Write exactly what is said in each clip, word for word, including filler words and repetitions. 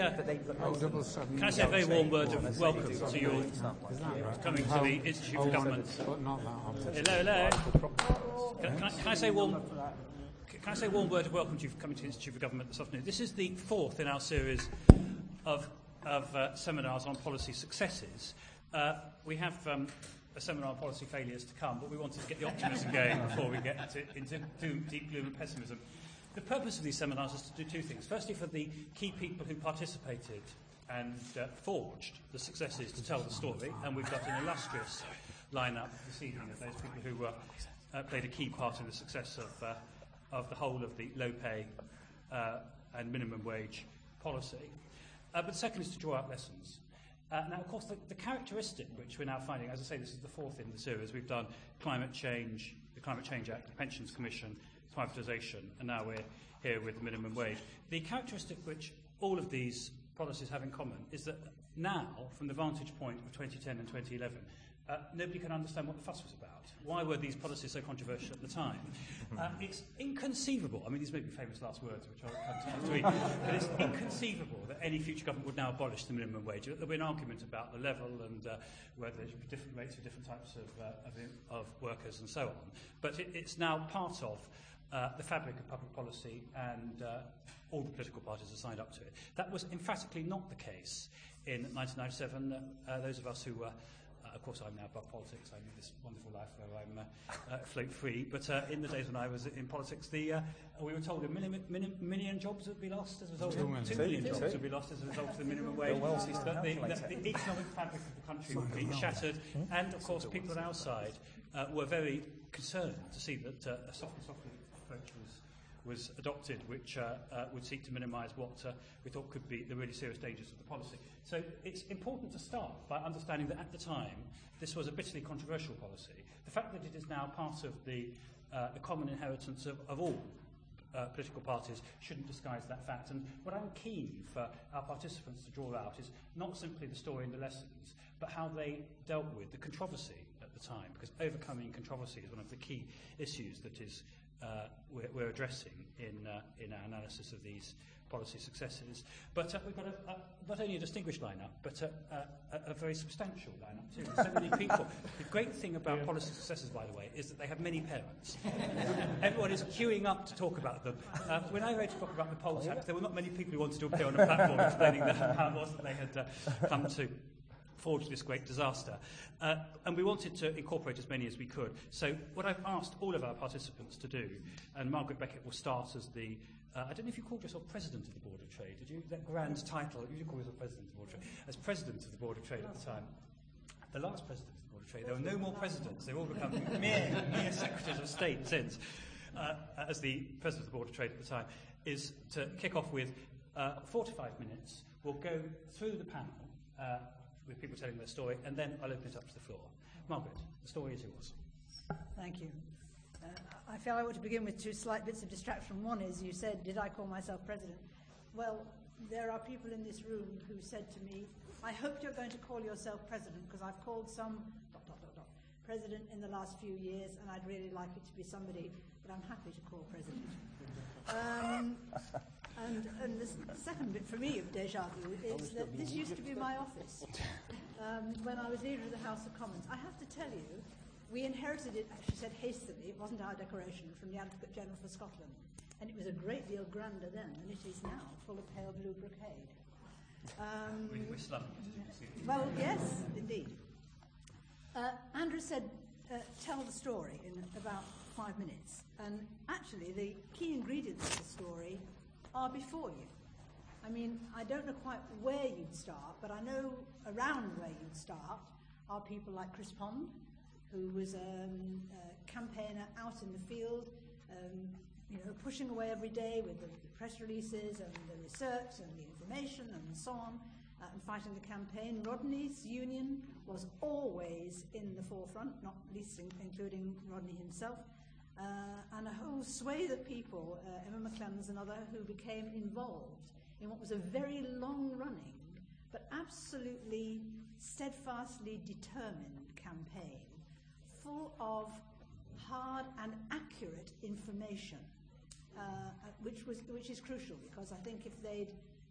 Uh, Can I say a very warm word of welcome to you all coming to the Institute for Government? Hello, hello. Can, can, I, can I say warm? Can I say a warm word of welcome to you for coming to the Institute for Government this afternoon? This is the fourth in our series of, of uh, seminars on policy successes. Uh, we have um, a seminar on policy failures to come, but we wanted to get the optimism going before we get to, into doom, deep gloom and pessimism. The purpose of these seminars is to do two things. Firstly, for the key people who participated and uh, forged the successes to tell the story, and we've got an illustrious lineup this evening of those people who uh, uh, played a key part in the success of, uh, of the whole of the low pay uh, and minimum wage policy. Uh, but the second is to draw out lessons. Uh, now, of course, the, the characteristic which we're now finding, as I say, this is the fourth in the series. We've done climate change, the Climate Change Act, the Pensions Commission, privatisation, and now we're here with the minimum wage. The characteristic which all of these policies have in common is that now, from the vantage point of twenty ten and twenty eleven, uh, nobody can understand what the fuss was about. Why were these policies so controversial at the time? Uh, it's inconceivable, I mean, these may be famous last words, which I'll have to read, but it's inconceivable that any future government would now abolish the minimum wage. There'll be an argument about the level and uh, whether there should be different rates for different types of, uh, of, of workers and so on. But it, it's now part of Uh, the fabric of public policy, and uh, all the political parties are signed up to it. That was emphatically not the case in nineteen ninety-seven. Uh, those of us who were, uh, of course I'm now above politics, I live this wonderful life where I'm uh, uh, float free, but uh, in the days when I was in politics, the, uh, we were told a million, million, million jobs would be lost as a result of two million jobs would be lost as a result of the minimum wage. That the, the, the economic fabric of the country would be shattered, and of course people on our side uh, were very concerned to see that uh, a softly, softly approach was, was adopted, which uh, uh, would seek to minimise what uh, we thought could be the really serious dangers of the policy. So it's important to start by understanding that at the time this was a bitterly controversial policy. The fact that it is now part of the, uh, the common inheritance of, of all uh, political parties shouldn't disguise that fact. And what I'm keen for our participants to draw out is not simply the story and the lessons, but how they dealt with the controversy at the time, because overcoming controversy is one of the key issues that is Uh, we're, we're addressing in, uh, in our analysis of these policy successes. But uh, we've got a, a, not only a distinguished lineup, but a, a, a very substantial lineup too. There's so many people. The great thing about yeah. policy successes, by the way, is that they have many parents. Everyone is queuing up to talk about them. Uh, when I wrote a book about the Poll tax, there were not many people who wanted to appear on a platform explaining the, how it was that they had uh, come to forged this great disaster. Uh, and we wanted to incorporate as many as we could. So what I've asked all of our participants to do, and Margaret Beckett will start as the, uh, I don't know if you called yourself President of the Board of Trade, did you? That grand title, you did call yourself President of the Board of Trade. As President of the Board of Trade at the time. The last President of the Board of Trade. There were no more presidents. They've all become mere, mere Secretaries of State since. Uh, as the President of the Board of Trade at the time, is to kick off with uh, four to five minutes. We'll go through the panel, uh, with people telling their story, and then I'll open it up to the floor. Margaret, the story is yours. Thank you. Uh, I feel I ought to begin with two slight bits of distraction. One is, you said, did I call myself president? Well, there are people in this room who said to me, I hope you're going to call yourself president, because I've called some dot, dot, dot, dot, president in the last few years, and I'd really like it to be somebody that I'm happy to call president. Um, And, and the second bit for me of deja vu is that this used to be my office um, when I was leader of the House of Commons. I have to tell you, we inherited it, she said hastily, it wasn't our decoration, from the Advocate General for Scotland. And it was a great deal grander then than it is now, full of pale blue brocade. Um, we, we slump. Well, yes, indeed. Uh, Andrew said, uh, tell the story in about five minutes. And actually, the key ingredients of the story are before you. I mean, I don't know quite where you'd start, but I know around where you'd start are people like Chris Pond, who was um, a campaigner out in the field, um, you know, pushing away every day with the press releases and the research and the information and so on, uh, and fighting the campaign. Rodney's union was always in the forefront, not least in, including Rodney himself. Uh, and a whole swathe of people, uh, Emma McClemens and other, who became involved in what was a very long-running, but absolutely steadfastly determined campaign, full of hard and accurate information, uh, which was which is crucial, because I think if they'd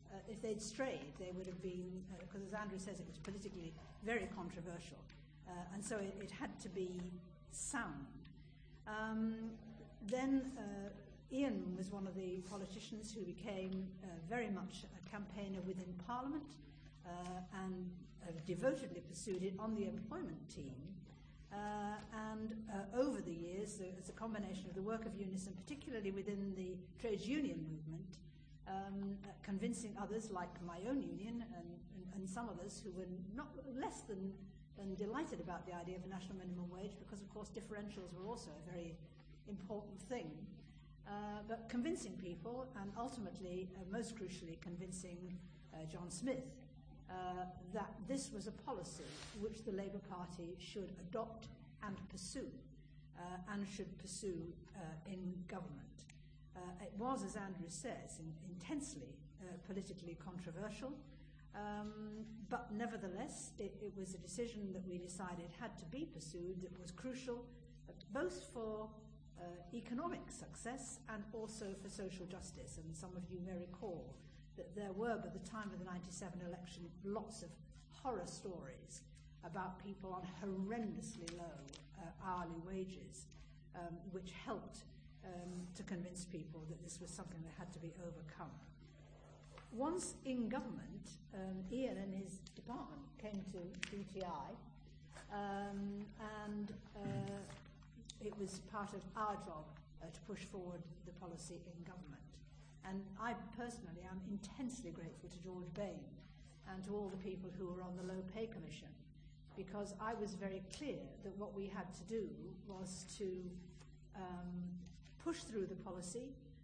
uh, if they'd strayed, they would have been, because uh, as Andrew says, it was politically very controversial. Uh, and so it, it had to be sound. Um, then uh, Ian was one of the politicians who became uh, very much a campaigner within Parliament uh, and uh, devotedly pursued it on the employment team. Uh, and uh, over the years, uh, as a combination of the work of Unison, particularly within the trades union movement, um, uh, convincing others like my own union and, and, and some others who were not less than, than delighted about the idea of a national minimum wage, because of course differentials were also a very important thing. Uh, but convincing people, and ultimately, uh, most crucially, convincing uh, John Smith uh, that this was a policy which the Labour Party should adopt and pursue, uh, and should pursue uh, in government. Uh, it was, as Andrew says, in, intensely uh, politically controversial, um, but nevertheless, it, it was a decision that we decided had to be pursued, that was crucial, uh, both for Uh, economic success and also for social justice. And some of you may recall that there were, by the time of the ninety-seven election, lots of horror stories about people on horrendously low uh, hourly wages, um, which helped um, to convince people that this was something that had to be overcome. Once in government, um, Ian and his department came to D T I, um, and uh, it was part of our job uh, to push forward the policy in government. And I personally am intensely grateful to George Bain and to all the people who were on the Low Pay Commission, because I was very clear that what we had to do was to um, push through the policy,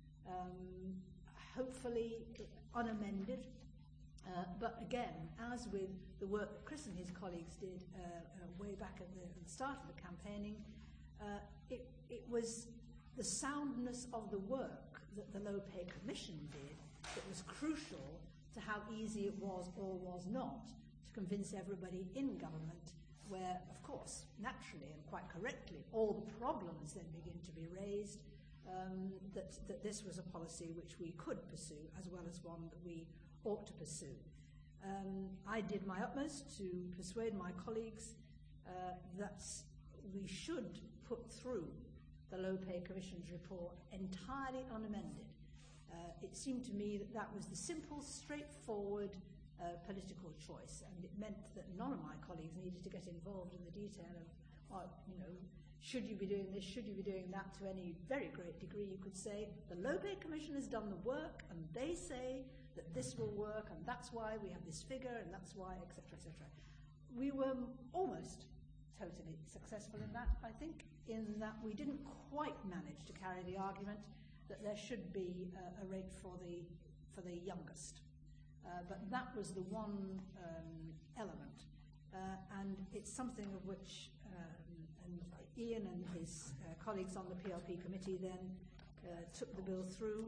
um, hopefully unamended, uh, but again, as with the work that Chris and his colleagues did uh, uh, way back at the, at the start of the campaigning, Uh, it, it was the soundness of the work that the Low Pay Commission did that was crucial to how easy it was or was not to convince everybody in government, where, of course, naturally and quite correctly, all the problems then begin to be raised, um, that, that this was a policy which we could pursue as well as one that we ought to pursue. Um, I did my utmost to persuade my colleagues uh, that we should put through the Low Pay Commission's report entirely unamended. Uh, it seemed to me that that was the simple, straightforward uh, political choice, and it meant that none of my colleagues needed to get involved in the detail of, well, you know, should you be doing this, should you be doing that, to any very great degree. You could say, the Low Pay Commission has done the work, and they say that this will work, and that's why we have this figure, and that's why, et cetera, et cetera. We were almost totally successful in that, I think, in that we didn't quite manage to carry the argument that there should be uh, a rate for the for the youngest. Uh, but that was the one um, element, uh, and it's something of which um, and Ian and his uh, colleagues on the P L P committee then uh, took the bill through,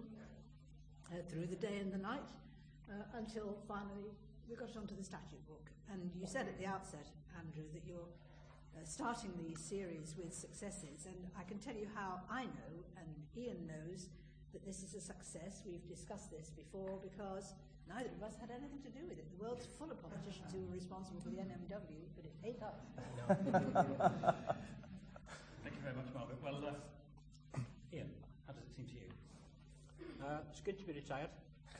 uh, through the day and the night, uh, until finally we got onto the statute book. And you said at the outset, Andrew, that you're Uh, starting the series with successes, and I can tell you how I know, and Ian knows, that this is a success. We've discussed this before, because neither of us had anything to do with it. The world's full of politicians who were responsible for the N M W, but it ain't us. Thank you very much, Margaret. Well, uh, Ian, how does it seem to you? Uh, it's good to be retired.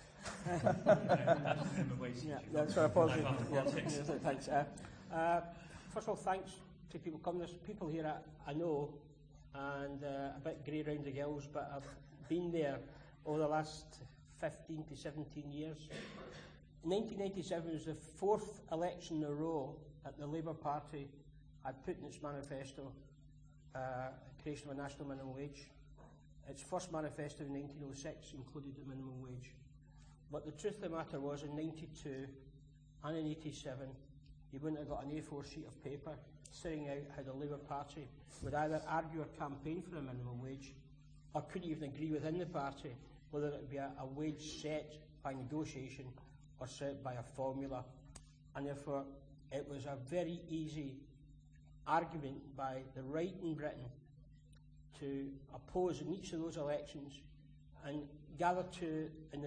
Yeah, that's what I apologize. Yeah, thanks. Uh, uh, first of all, thanks to people coming. There's people here I, I know, and uh, a bit grey round the gills, but I've been there over the last fifteen to seventeen years. nineteen ninety-seven was the fourth election in a row that the Labour Party had put in its manifesto uh, creation of a national minimum wage. Its first manifesto in nineteen oh six included the minimum wage. But the truth of the matter was, in ninety-two and in eighty-seven, you wouldn't have got an A four sheet of paper setting out how the Labour Party would either argue or campaign for a minimum wage, or couldn't even agree within the party whether it would be a, a wage set by negotiation or set by a formula. And therefore, it was a very easy argument by the right in Britain to oppose in each of those elections and gather to, in the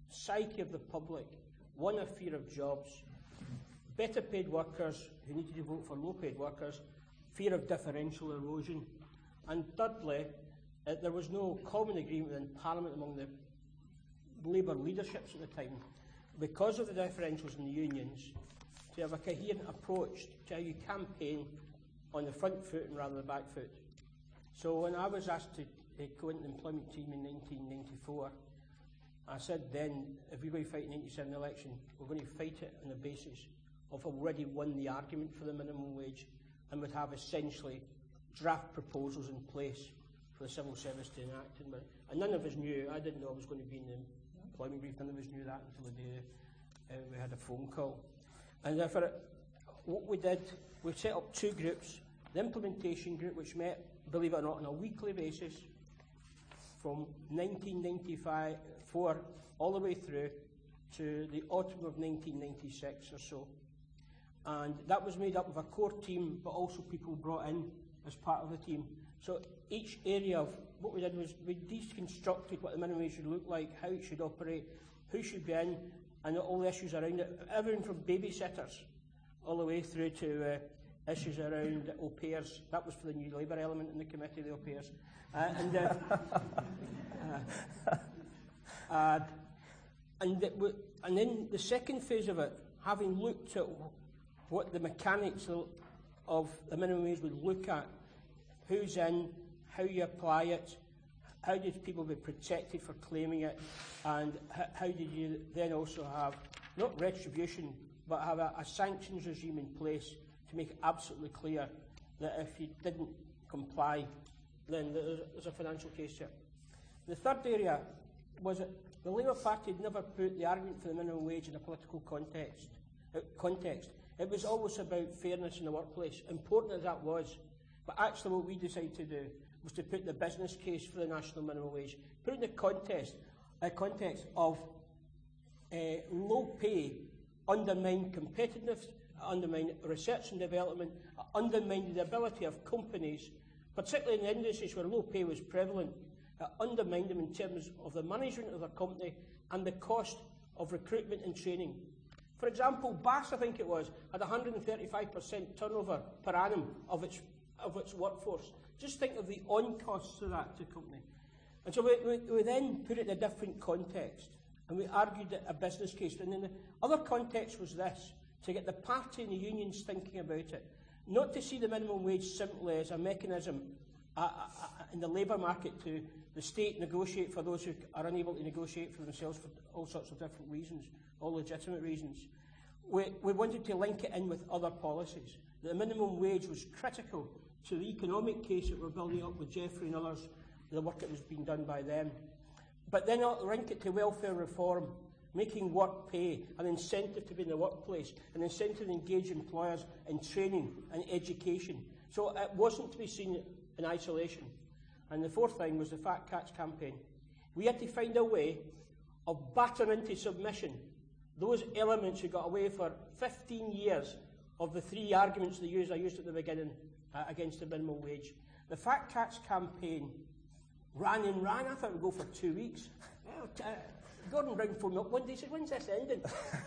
psyche of the public, one of fear of jobs, better paid workers who needed to vote for low paid workers, fear of differential erosion, and thirdly, uh, there was no common agreement in Parliament among the Labour leaderships at the time, because of the differentials in the unions, to have a coherent approach to how you campaign on the front foot and rather the back foot. So when I was asked to uh, go into the employment team in nineteen ninety-four, I said then, if we're going to fight the ninety-seven election, we're going to fight it on the basis of already won the argument for the minimum wage and would have essentially draft proposals in place for the civil service to enact. And, and none of us knew, I didn't know I was going to be in the employment brief, none of us knew that until the day uh, we had a phone call. And therefore, what we did, we set up two groups. The implementation group, which met, believe it or not, on a weekly basis from nineteen ninety-four all the way through to the autumn of nineteen ninety-six or so. And that was made up of a core team, but also people brought in as part of the team. So each area of what we did was we deconstructed what the minimum wage should look like, how it should operate, who should be in, and all the issues around it. Everything from babysitters all the way through to uh, issues around au pairs. That was for the new Labour element in the committee, the au pairs. Uh, and, uh, uh, uh, and, it w and then the second phase of it, having looked at what the mechanics of the minimum wage would look at, who's in, how you apply it, how did people be protected for claiming it, and how did you then also have, not retribution, but have a, a sanctions regime in place to make it absolutely clear that if you didn't comply, then there's, there's a financial case here. The third area was that the Labour Party had never put the argument for the minimum wage in a political context. Uh, context. It was always about fairness in the workplace, important as that was. But actually what we decided to do was to put the business case for the national minimum wage, put it in the context, uh, context of uh, low pay undermined competitiveness, undermined research and development, undermined the ability of companies, particularly in the industries where low pay was prevalent, uh, undermined them in terms of the management of their company and the cost of recruitment and training. For example, B A S, I think it was, had one hundred thirty-five percent turnover per annum of its, of its workforce. Just think of the on-costs of that to a company. And so we, we, we then put it in a different context, and we argued a business case. And then the other context was this, to get the party and the unions thinking about it, not to see the minimum wage simply as a mechanism uh, uh, in the labour market to the state negotiate for those who are unable to negotiate for themselves for all sorts of different reasons, all legitimate reasons. We, we wanted to link it in with other policies. The minimum wage was critical to the economic case that we're building up with Jeffrey and others, the work that was being done by them. But then I'll link it to welfare reform, making work pay, an incentive to be in the workplace, an incentive to engage employers in training and education. So it wasn't to be seen in isolation. And the fourth thing was the Fat Cats campaign. We had to find a way of battering into submission those elements who got away for fifteen years of the three arguments they used, I used at the beginning, uh, against the minimum wage. The Fat Cats campaign ran and ran. I thought it would go for two weeks. Well, uh, Gordon Brown phoned me up one day and said, "When's this ending?"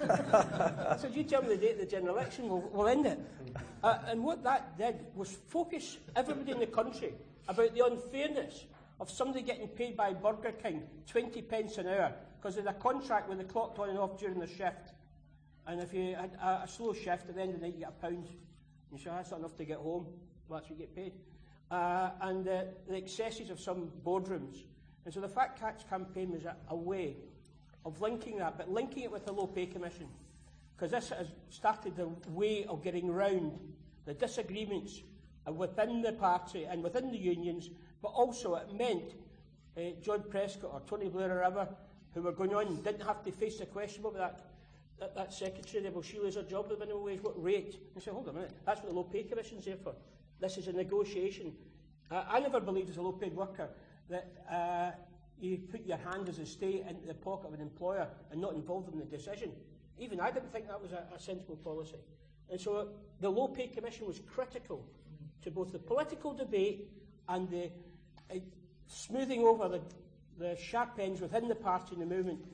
I said, "You tell me the date of the general election, we'll, we'll end it." Uh, and what that did was focus everybody in the country about the unfairness of somebody getting paid by Burger King twenty pence an hour because they had a contract where they clocked on and off during the shift. And if you had a, a slow shift, at the end of the night you get a pound. You say, that's not enough to get home. Well, that's what you get paid. Uh, and uh, the excesses of some boardrooms. And so the Fat Cats campaign was a, a way of linking that, but linking it with the Low Pay Commission. Because this has started the way of getting round the disagreements within the party and within the unions, but also it meant uh, John Prescott or Tony Blair or whoever who were going on didn't have to face the question about that. That, that secretary, well, she lose her job at the minimum wage, what rate? And say, hold on a minute, that's what the Low Pay Commission's there for. This is a negotiation. Uh, I never believed as a low-paid worker that uh, you put your hand as a state into the pocket of an employer and not involved in the decision. Even I didn't think that was a, a sensible policy. And so uh, the Low Pay Commission was critical to both the political debate and the uh, smoothing over the, the sharp ends within the party and the movement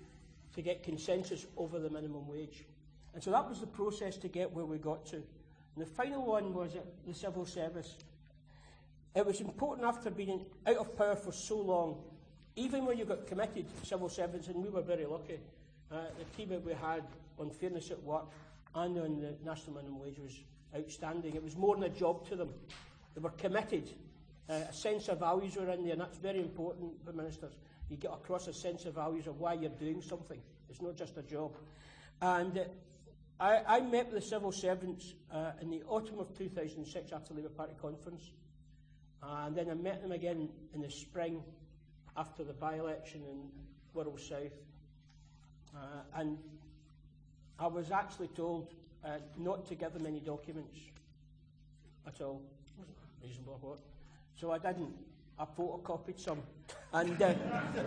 to get consensus over the minimum wage. And so that was the process to get where we got to. And the final one was uh, the civil service. It was important after being out of power for so long, even when you got committed civil servants, and we were very lucky, uh, the team that we had on fairness at work and on the national minimum wage was outstanding. It was more than a job to them. They were committed. Uh, a sense of values were in there, and that's very important for ministers. You get across a sense of values of why you're doing something. It's not just a job. And uh, I, I met with the civil servants uh, in the autumn of two thousand six after the Labour Party conference. Uh, and then I met them again in the spring after the by-election in Wirral South. Uh, and I was actually told uh, not to give them any documents at all. Wasn't reasonable, I thought. So I didn't. I photocopied some. And, uh,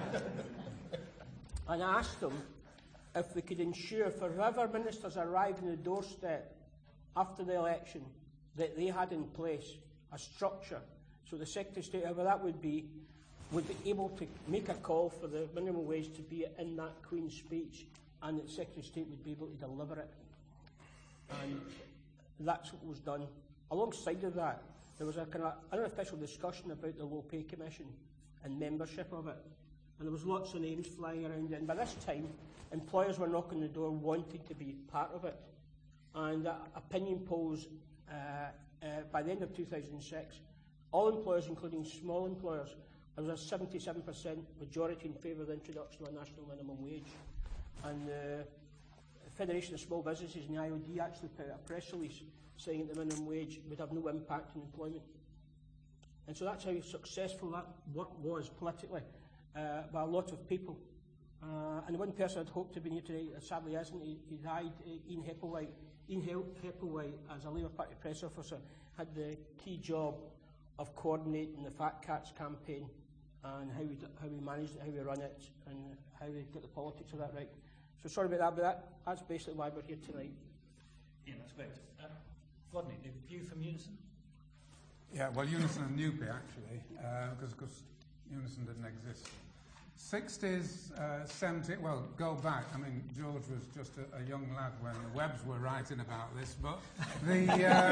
and I asked them if we could ensure for whoever ministers arrived on the doorstep after the election that they had in place a structure. So the Secretary of State, however that would be, would be able to make a call for the minimum wage to be in that Queen's speech, and that the Secretary of State would be able to deliver it. And that's what was done. Alongside of that, there was a kind of unofficial discussion about the Low Pay Commission and membership of it. And there was lots of names flying around. And by this time, employers were knocking the door wanting to be part of it. And uh, opinion polls uh, uh, by the end of two thousand six, all employers, including small employers, there was a seventy-seven percent majority in favour of the introduction of a national minimum wage. And the Federation of Small Businesses and the I O D actually put out a press release saying that the minimum wage would have no impact on employment. And so that's how successful that work was politically uh, by a lot of people. Uh, and the one person I'd hoped to be here today, sadly isn't, he, he died, uh, Ian Hepplewhite. Ian Hepplewhite, as a Labour Party press officer, had the key job of coordinating the Fat Cats campaign and how we, how we managed it, how we run it, and how we get the politics of that right. So sorry about that, but that, that's basically why we're here tonight. Yeah, that's great. Uh, Rodney, the view from Unison? Yeah, well, Unison and Newpay, actually, because uh, Unison didn't exist. sixties, uh, seventies, well, go back. I mean, George was just a, a young lad when the Webbs were writing about this, but the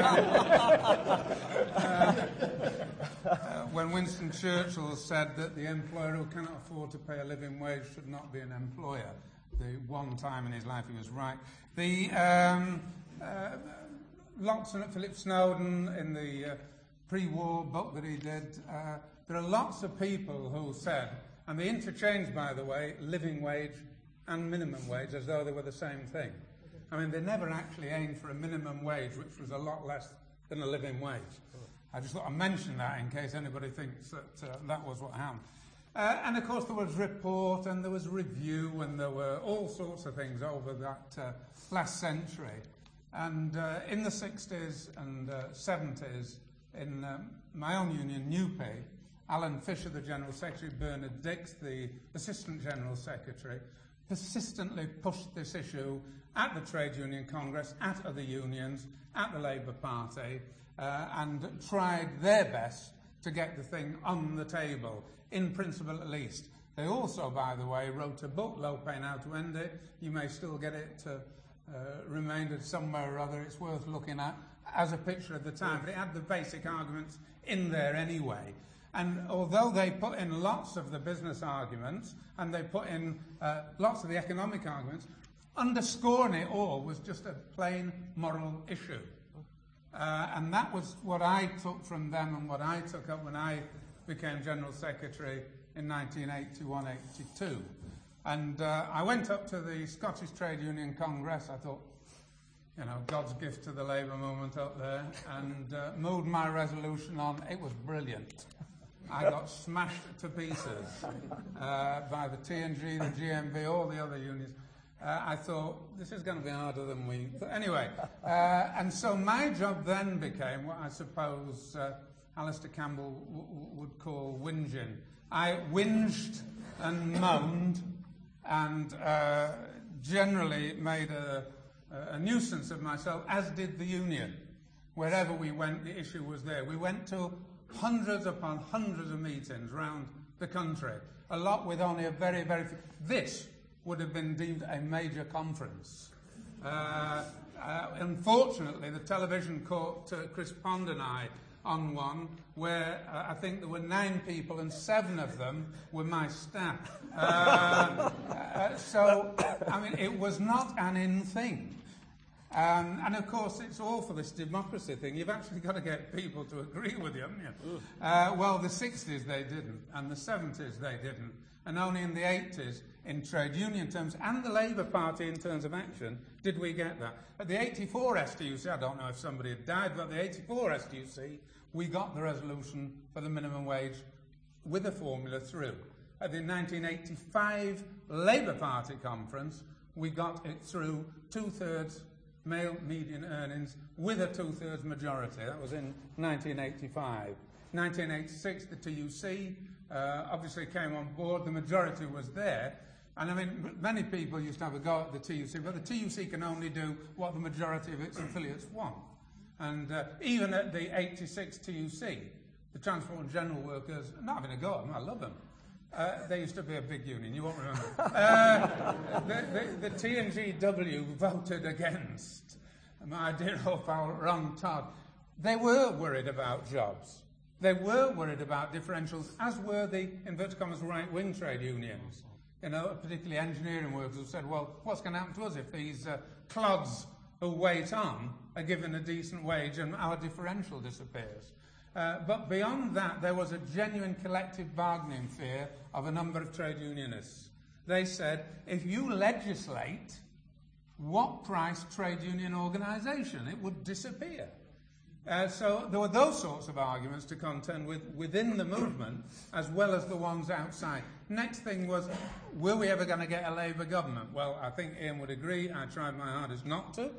uh, uh, uh, when Winston Churchill said that the employer who cannot afford to pay a living wage should not be an employer, the one time in his life he was right. The um, uh, Loxton at Philip Snowden in the uh, pre-war book that he did, uh, there are lots of people who said, and they interchanged, by the way, living wage and minimum wage as though they were the same thing. I mean, they never actually aimed for a minimum wage, which was a lot less than a living wage. I just thought I'd mention that in case anybody thinks that uh, that was what happened. Uh, and of course there was report and there was review and there were all sorts of things over that uh, last century. And uh, in the sixties and uh, seventies, in um, my own union, Newpay, Alan Fisher, the General Secretary, Bernard Dix, the Assistant General Secretary, persistently pushed this issue at the Trade Union Congress, at other unions, at the Labour Party, uh, and tried their best to get the thing on the table, in principle at least. They also, by the way, wrote a book, Low Pay and How to End It. You may still get it uh, uh, remaindered somewhere or other. It's worth looking at as a picture of the time, but it had the basic arguments in there anyway. And although they put in lots of the business arguments and they put in uh, lots of the economic arguments, underscoring it all was just a plain moral issue. Uh, and that was what I took from them and what I took up when I became General Secretary in nineteen eighty-one eighty-two. And uh, I went up to the Scottish Trade Union Congress. I thought, you know, God's gift to the Labour movement up there, and uh, moved my resolution on. It was brilliant. I got smashed to pieces uh, by the T N G, the G M B, all the other unions. Uh, I thought, this is going to be harder than we thought. Anyway, uh, and so my job then became what I suppose uh, Alistair Campbell w w would call whinging. I whinged and moaned and uh, generally made a, a nuisance of myself, as did the union. Wherever we went, the issue was there. We went to hundreds upon hundreds of meetings around the country, a lot with only a very, very few. This would have been deemed a major conference. Uh, uh, unfortunately, the television caught uh, Chris Pond and I on one where uh, I think there were nine people and seven of them were my staff. Uh, uh, so, I mean, it was not an in thing. Um, and of course, it's all for this democracy thing. You've actually got to get people to agree with you, haven't you? Uh, well, the sixties they didn't, and the seventies they didn't, and only in the eighties, in trade union terms, and the Labour Party in terms of action, did we get that. At the eighty-four S T U C, I don't know if somebody had died, but at the eighty-four S T U C, we got the resolution for the minimum wage with a formula through. At the nineteen eighty-five Labour Party conference, we got it through two-thirds male median earnings with a two-thirds majority. That was in nineteen eighty-five. nineteen eighty-six, the T U C uh, obviously came on board. The majority was there. And I mean, many people used to have a go at the T U C, but the T U C can only do what the majority of its affiliates want. And uh, even at the eighty-six T U C, the Transport and General Workers, not having a go at them, I love them. Uh, they used to be a big union, you won't remember. uh, the, the, the T and G W voted against my dear old pal Ron Todd. They were worried about jobs. They were worried about differentials, as were the, inverted commas, right-wing trade unions. You know, particularly engineering workers who said, well, what's going to happen to us if these uh, clods who wait on are given a decent wage and our differential disappears? Uh, but beyond that, there was a genuine collective bargaining fear of a number of trade unionists. They said, if you legislate, what price trade union organisation? It would disappear. Uh, so there were those sorts of arguments to contend with within the movement, as well as the ones outside. Next thing was, were we ever going to get a Labour government? Well, I think Ian would agree. I tried my hardest not to.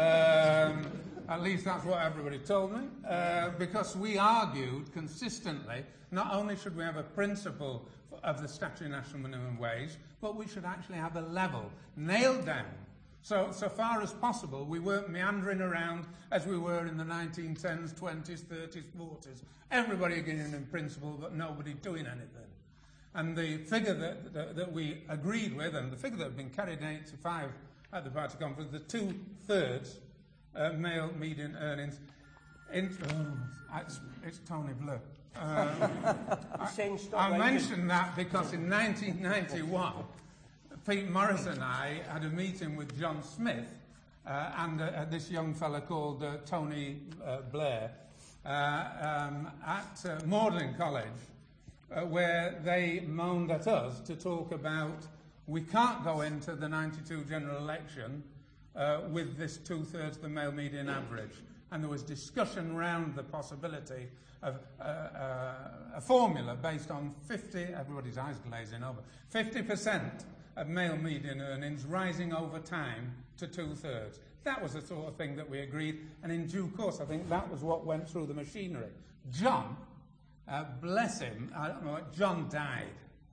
Um, at least that's what everybody told me. Uh, because we argued consistently, not only should we have a principle of the statutory national minimum wage, but we should actually have a level nailed down. So, so far as possible, we weren't meandering around as we were in the nineteen tens, twenties, thirties, forties. Everybody agreeing in principle, but nobody doing anything. And the figure that, that, that we agreed with, and the figure that had been carried in eighty-five at the party conference, the two-thirds uh, male median earnings. In, oh, it's, it's Tony Blair. Um, I, I mentioned that because in nineteen ninety-one, Pete Morris and I had a meeting with John Smith uh, and uh, this young fella called uh, Tony uh, Blair uh, um, at uh, Magdalen College, uh, where they moaned at us to talk about we can't go into the ninety-two general election uh, with this two-thirds the male median average. And there was discussion around the possibility of uh, uh, a formula based on fifty, everybody's eyes glazing over, fifty percent of male median earnings rising over time to two-thirds. That was the sort of thing that we agreed, and in due course, I think that was what went through the machinery. John, uh, bless him, I don't know, John died,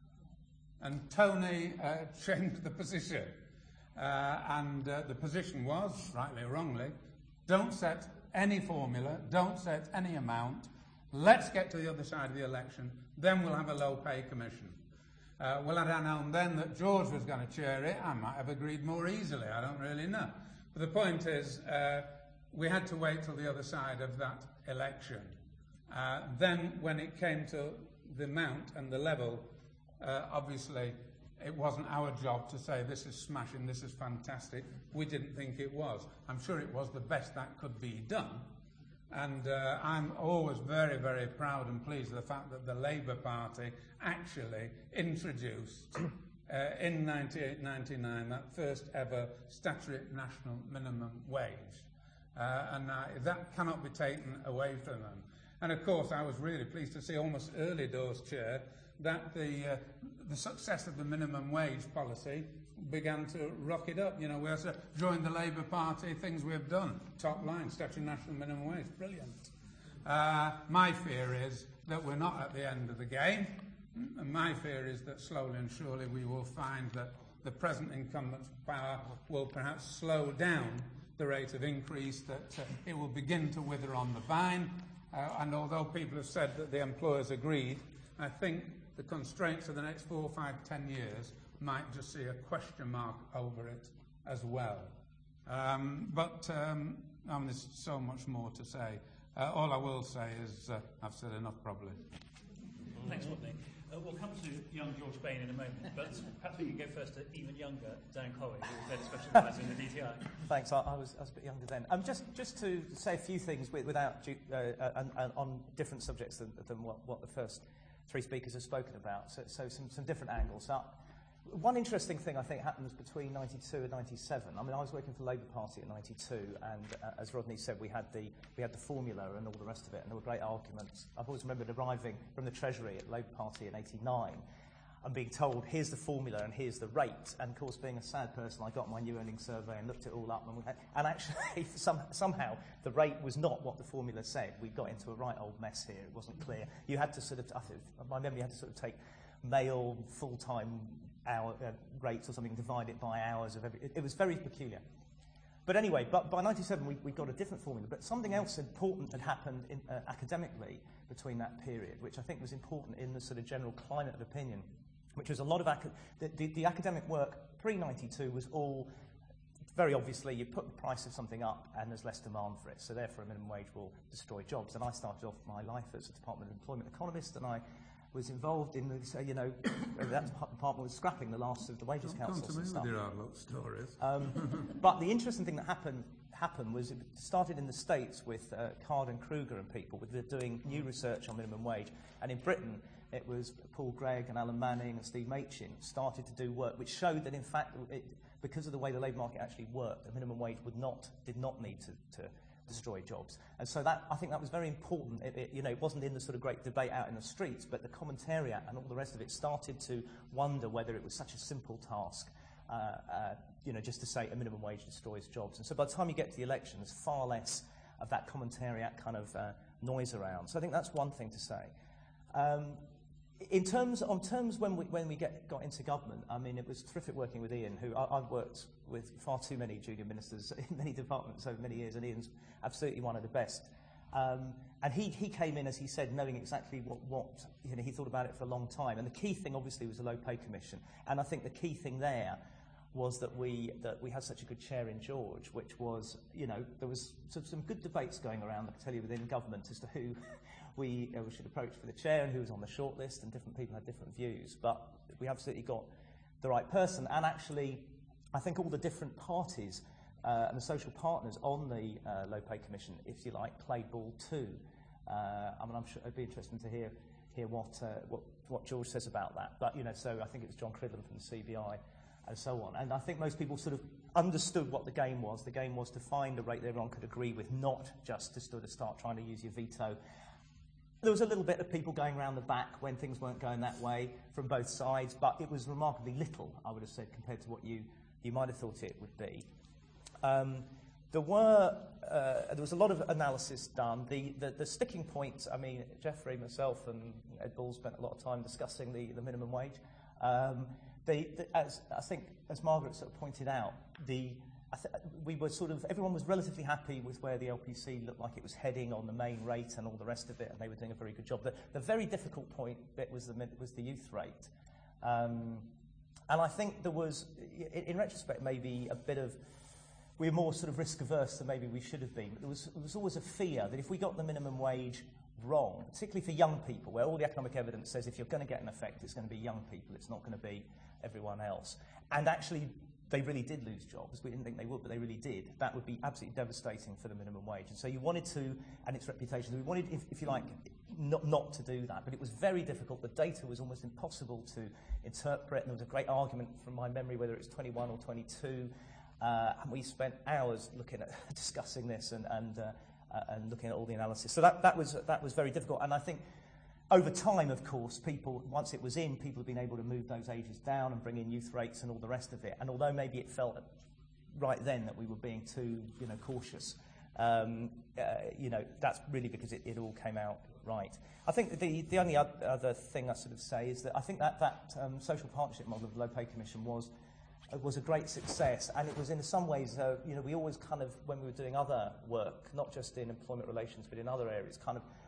and Tony uh, changed the position. Uh, and uh, the position was, rightly or wrongly, don't set any formula, don't set any amount, let's get to the other side of the election, then we'll have a low pay commission. Uh, well, had I known then that George was going to chair it, I might have agreed more easily. I don't really know. But the point is, uh, we had to wait till the other side of that election. Uh, then, when it came to the amount and the level, uh, obviously, it wasn't our job to say, this is smashing, this is fantastic. We didn't think it was. I'm sure it was the best that could be done. And uh, I'm always very, very proud and pleased with the fact that the Labour Party actually introduced uh, in ninety-eight ninety-nine that first ever statutory national minimum wage. Uh, and uh, that cannot be taken away from them. And of course, I was really pleased to see almost early doors, Chair, that the, uh, the success of the minimum wage policy began to rock it up. You know, we also joined the Labour Party, things we've done. Top line, statutory national minimum wage, brilliant. Uh, my fear is that we're not at the end of the game. And my fear is that slowly and surely we will find that the present incumbent's power will perhaps slow down the rate of increase, that uh, it will begin to wither on the vine. Uh, and although people have said that the employers agreed, I think the constraints of the next four, five, ten years might just see a question mark over it as well. Um, but um, I mean, there's so much more to say. Uh, all I will say is uh, I've said enough, probably. Thanks, Rodney. Uh, we'll come to young George Bain in a moment, but perhaps we can go first to even younger Dan Corrie, who was head special advisor in the D T I. Thanks. I, I, was, I was a bit younger then. Um, just, just to say a few things with, without du- uh, uh, and, and on different subjects than, than what, what the first three speakers have spoken about. So, so some, some different angles. Uh, one interesting thing I think happens between ninety-two and ninety-seven. I mean, I was working for the Labour Party at ninety-two, and uh, as Rodney said, we had the we had the formula and all the rest of it, and there were great arguments. I've always remembered arriving from the Treasury at the Labour Party in eighty-nine and being told, here's the formula and here's the rate. And of course, being a sad person, I got my new earnings survey and looked it all up, and, we had, and actually some, somehow the rate was not what the formula said. We got into a right old mess here. It wasn't clear. You had to sort of, I think, my memory, you had to sort of take male full-time hour uh, rates or something, divide it by hours of every. It, it was very peculiar. But anyway, but by ninety-seven we, we got a different formula. But something else important had happened in, uh, academically between that period, which I think was important in the sort of general climate of opinion, which was a lot of ac- the, the, the academic work pre ninety-two was all very obviously you put the price of something up and there's less demand for it, so therefore a minimum wage will destroy jobs. And I started off my life as a Department of Employment economist, and I was involved in the, you know, that department was scrapping the last of the wages Don't councils come to me and stuff. with your hard luck stories. Um, but the interesting thing that happened happened was it started in the States with uh, Card and Kruger and people with the, doing new research on minimum wage, and in Britain it was Paul Gregg and Alan Manning and Steve Machin started to do work which showed that in fact it, because of the way the labour market actually worked, the minimum wage would not did not need to, to destroy jobs. And so that, I think that was very important. It, it, you know, it wasn't in the sort of great debate out in the streets, but the commentariat and all the rest of it started to wonder whether it was such a simple task, uh, uh, you know, just to say a minimum wage destroys jobs. And so by the time you get to the election, there's far less of that commentariat kind of uh, noise around. So I think that's one thing to say. Um, In terms, on terms when we when we get got into government, I mean, it was terrific working with Ian, who I, I've worked with far too many junior ministers in many departments over many years, and Ian's absolutely one of the best. Um, and he he came in, as he said, knowing exactly what what you know he thought about it for a long time. And the key thing, obviously, was the Low Pay Commission. And I think the key thing there was that we that we had such a good chair in George, which was, you know, there was some, some good debates going around, I can tell you, within government as to who we, uh, we should approach for the chair and who was on the short list, and different people had different views. But we absolutely got the right person. And actually, I think all the different parties uh, and the social partners on the uh, Low Pay Commission, if you like, played ball too. Uh, I mean, I'm sure it'd be interesting to hear hear what, uh, what what George says about that. But, you know, so I think it was John Cridland from the C B I and so on. And I think most people sort of understood what the game was. The game was to find a rate that everyone could agree with, not just to sort of start trying to use your veto. There was a little bit of people going around the back when things weren't going that way from both sides, but it was remarkably little, I would have said, compared to what you, you might have thought it would be. Um, there were uh, there was a lot of analysis done. The, the, the sticking points, I mean, Jeffrey, myself, and Ed Bull spent a lot of time discussing the, the minimum wage. Um, the, the, as I think, as Margaret sort of pointed out, the I th- we were sort of, everyone was relatively happy with where the L P C looked like it was heading on the main rate and all the rest of it, and they were doing a very good job. The, the very difficult point bit was the, was the youth rate. Um, and I think there was, in, in retrospect, maybe a bit of, we were more sort of risk averse than maybe we should have been. But there was, there was always a fear that if we got the minimum wage wrong, particularly for young people, where all the economic evidence says if you're going to get an effect, it's going to be young people, it's not going to be everyone else. And actually, they really did lose jobs. We didn't think they would, but they really did. That would be absolutely devastating for the minimum wage. And so you wanted to, and its reputation, we wanted, if, if you like, not, not to do that. But it was very difficult. The data was almost impossible to interpret, and there was a great argument from my memory whether it was twenty-one or twenty-two. Uh, and we spent hours looking at discussing this and, and, uh, uh, and looking at all the analysis. So that, that, was, that was very difficult. And I think over time, of course, people, once it was in, people have been able to move those ages down and bring in youth rates and all the rest of it. And although maybe it felt right then that we were being too, you know, cautious, um, uh, you know, that's really because it, it all came out right. I think the, the only other thing I sort of say is that I think that that um, social partnership model of the Low Pay Commission was was a great success, and it was in some ways, uh, you know, we always kind of, when we were doing other work, not just in employment relations, but in other areas, kind of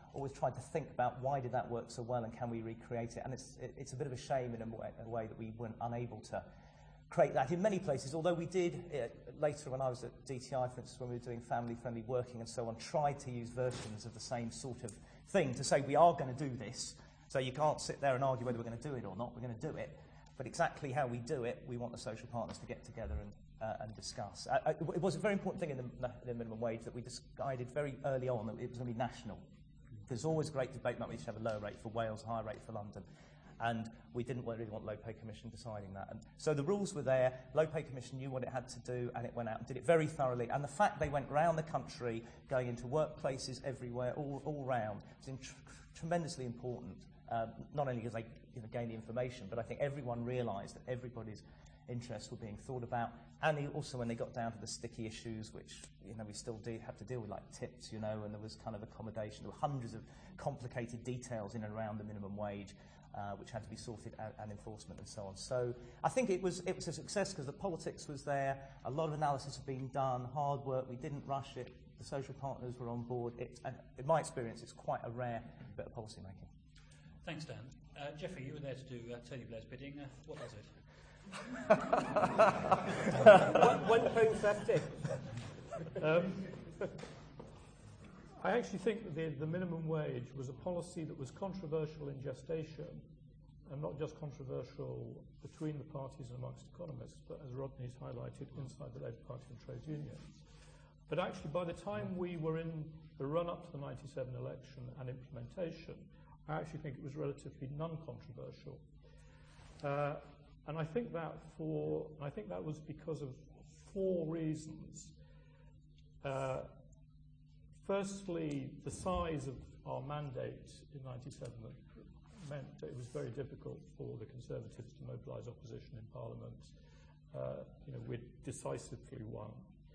always tried to think about why did that work so well and can we recreate it. And it's, it, it's a bit of a shame in a way, a way that we weren't unable to create that in many places, although we did, uh, later when I was at D T I, for instance, when we were doing family-friendly working and so on, tried to use versions of the same sort of thing to say we are going to do this, so you can't sit there and argue whether we're going to do it or not, we're going to do it, but exactly how we do it, we want the social partners to get together and, uh, and discuss. Uh, it was a very important thing in the, the minimum wage that we decided very early on that it was going to be national. There's always great debate about we should have a lower rate for Wales, a higher rate for London. And we didn't really want Low Pay Commission deciding that. And so the rules were there, Low Pay Commission knew what it had to do, and it went out and did it very thoroughly. And the fact they went round the country, going into workplaces everywhere, all, all round, was tr tremendously important, um, not only because they you know, gained the information, but I think everyone realised that everybody's interests were being thought about. And also when they got down to the sticky issues, which you know we still do have to deal with, like tips, you know, and there was kind of accommodation. There were hundreds of complicated details in and around the minimum wage, Uh, which had to be sorted out, and enforcement and so on. So I think it was it was a success because the politics was there, a lot of analysis had been done, hard work, we didn't rush it, the social partners were on board. It, and in my experience, it's quite a rare bit of policy making. Thanks, Dan. Uh, Jeffrey, you were there to do uh, Tony Blair's bidding. Uh, what was it? One pound fifty. Um, I actually think that the, the minimum wage was a policy that was controversial in gestation, and not just controversial between the parties and amongst economists, but as Rodney's highlighted, inside the Labour Party and trade unions. But actually, by the time we were in the run-up to the ninety-seven election and implementation, I actually think it was relatively non-controversial. Uh, and I think that for, I think that was because of four reasons. Uh, Firstly, the size of our mandate in ninety-seven meant that it was very difficult for the Conservatives to mobilise opposition in Parliament. Uh, you know, we'd decisively won.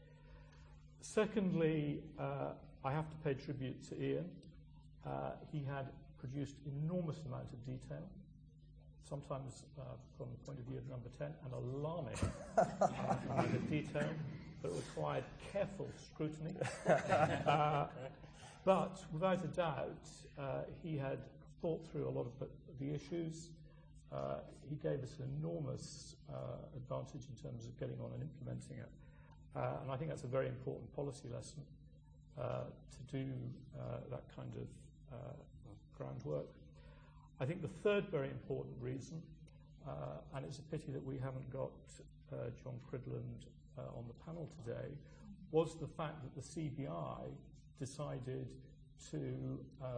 Secondly, uh, I have to pay tribute to Ian. Uh, he had produced enormous amount of detail, sometimes uh, from the point of view of number ten, an alarming amount of detail that required careful scrutiny. uh, but without a doubt, uh, he had thought through a lot of the, the issues. Uh, he gave us an enormous uh, advantage in terms of getting on and implementing it. Uh, and I think that's a very important policy lesson uh, to do uh, that kind of uh, groundwork. I think the third very important reason, uh, and it's a pity that we haven't got uh, John Cridland uh, on the panel today, was the fact that the C B I decided to uh,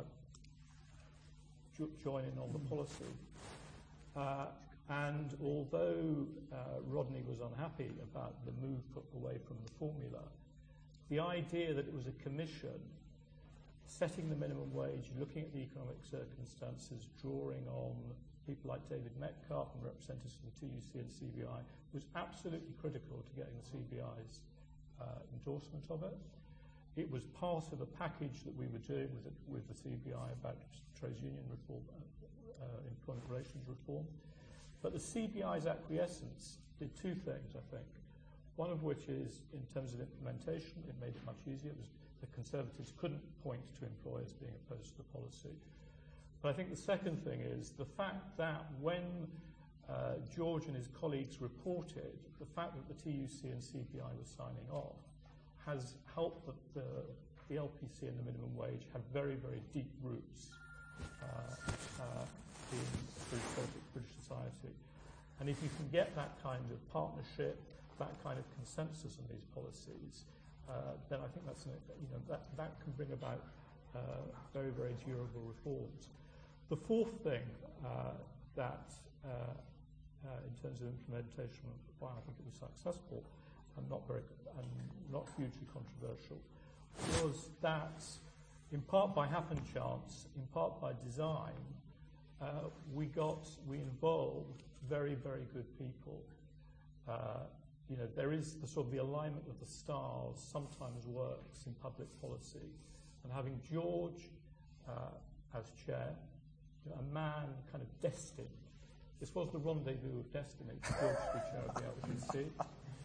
jo join in on the policy. Uh, and although uh, Rodney was unhappy about the move put away from the formula, the idea that it was a commission setting the minimum wage, looking at the economic circumstances, drawing on people like David Metcalf and representatives from the T U C and C B I, was absolutely critical to getting the C B I's uh, endorsement of it. It was part of a package that we were doing with, it, with the C B I about trade union reform, uh, uh, employment relations reform. But the C B I's acquiescence did two things, I think. One of which is, in terms of implementation, it made it much easier. It was, the Conservatives couldn't point to employers being opposed to the policy. But I think the second thing is the fact that when uh, George and his colleagues reported, the fact that the T U C and C B I were signing off has helped the, the, the L P C and the minimum wage have very, very deep roots uh, uh, in British politics, British society. And if you can get that kind of partnership, that kind of consensus on these policies, uh, then I think that's an, you know that that can bring about uh, very, very durable reforms. The fourth thing uh, that, uh, uh, in terms of implementation, why I think it was successful and not very and not hugely controversial, was that, in part by happen chance, in part by design, uh, we got we involved very, very good people. Uh, you know, there is the sort of the alignment of the stars sometimes works in public policy, and having George uh, as chair, you know, a man kind of destined. This was the rendezvous of destiny for George to be chair of the L P C.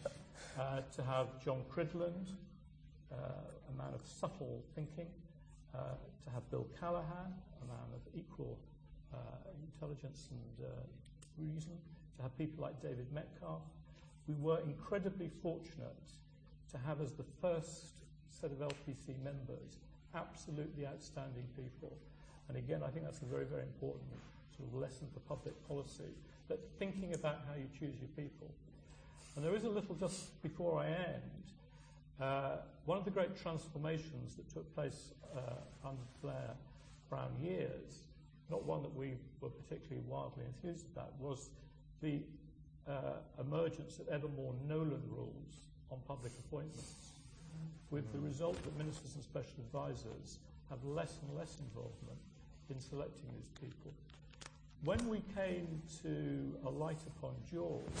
Uh, to have John Cridland, uh, a man of subtle thinking, uh, to have Bill Callahan, a man of equal uh, intelligence and uh, reason, to have people like David Metcalf. We were incredibly fortunate to have as the first set of L P C members absolutely outstanding people. And again, I think that's a very, very important sort of lesson for public policy, that thinking about how you choose your people. And there is a little, just before I end, uh, one of the great transformations that took place uh, under Blair Brown years, not one that we were particularly wildly enthused about, was the uh, emergence of ever more Nolan rules on public appointments, with the result that ministers and special advisors have less and less involvement in selecting these people. When we came to alight upon George,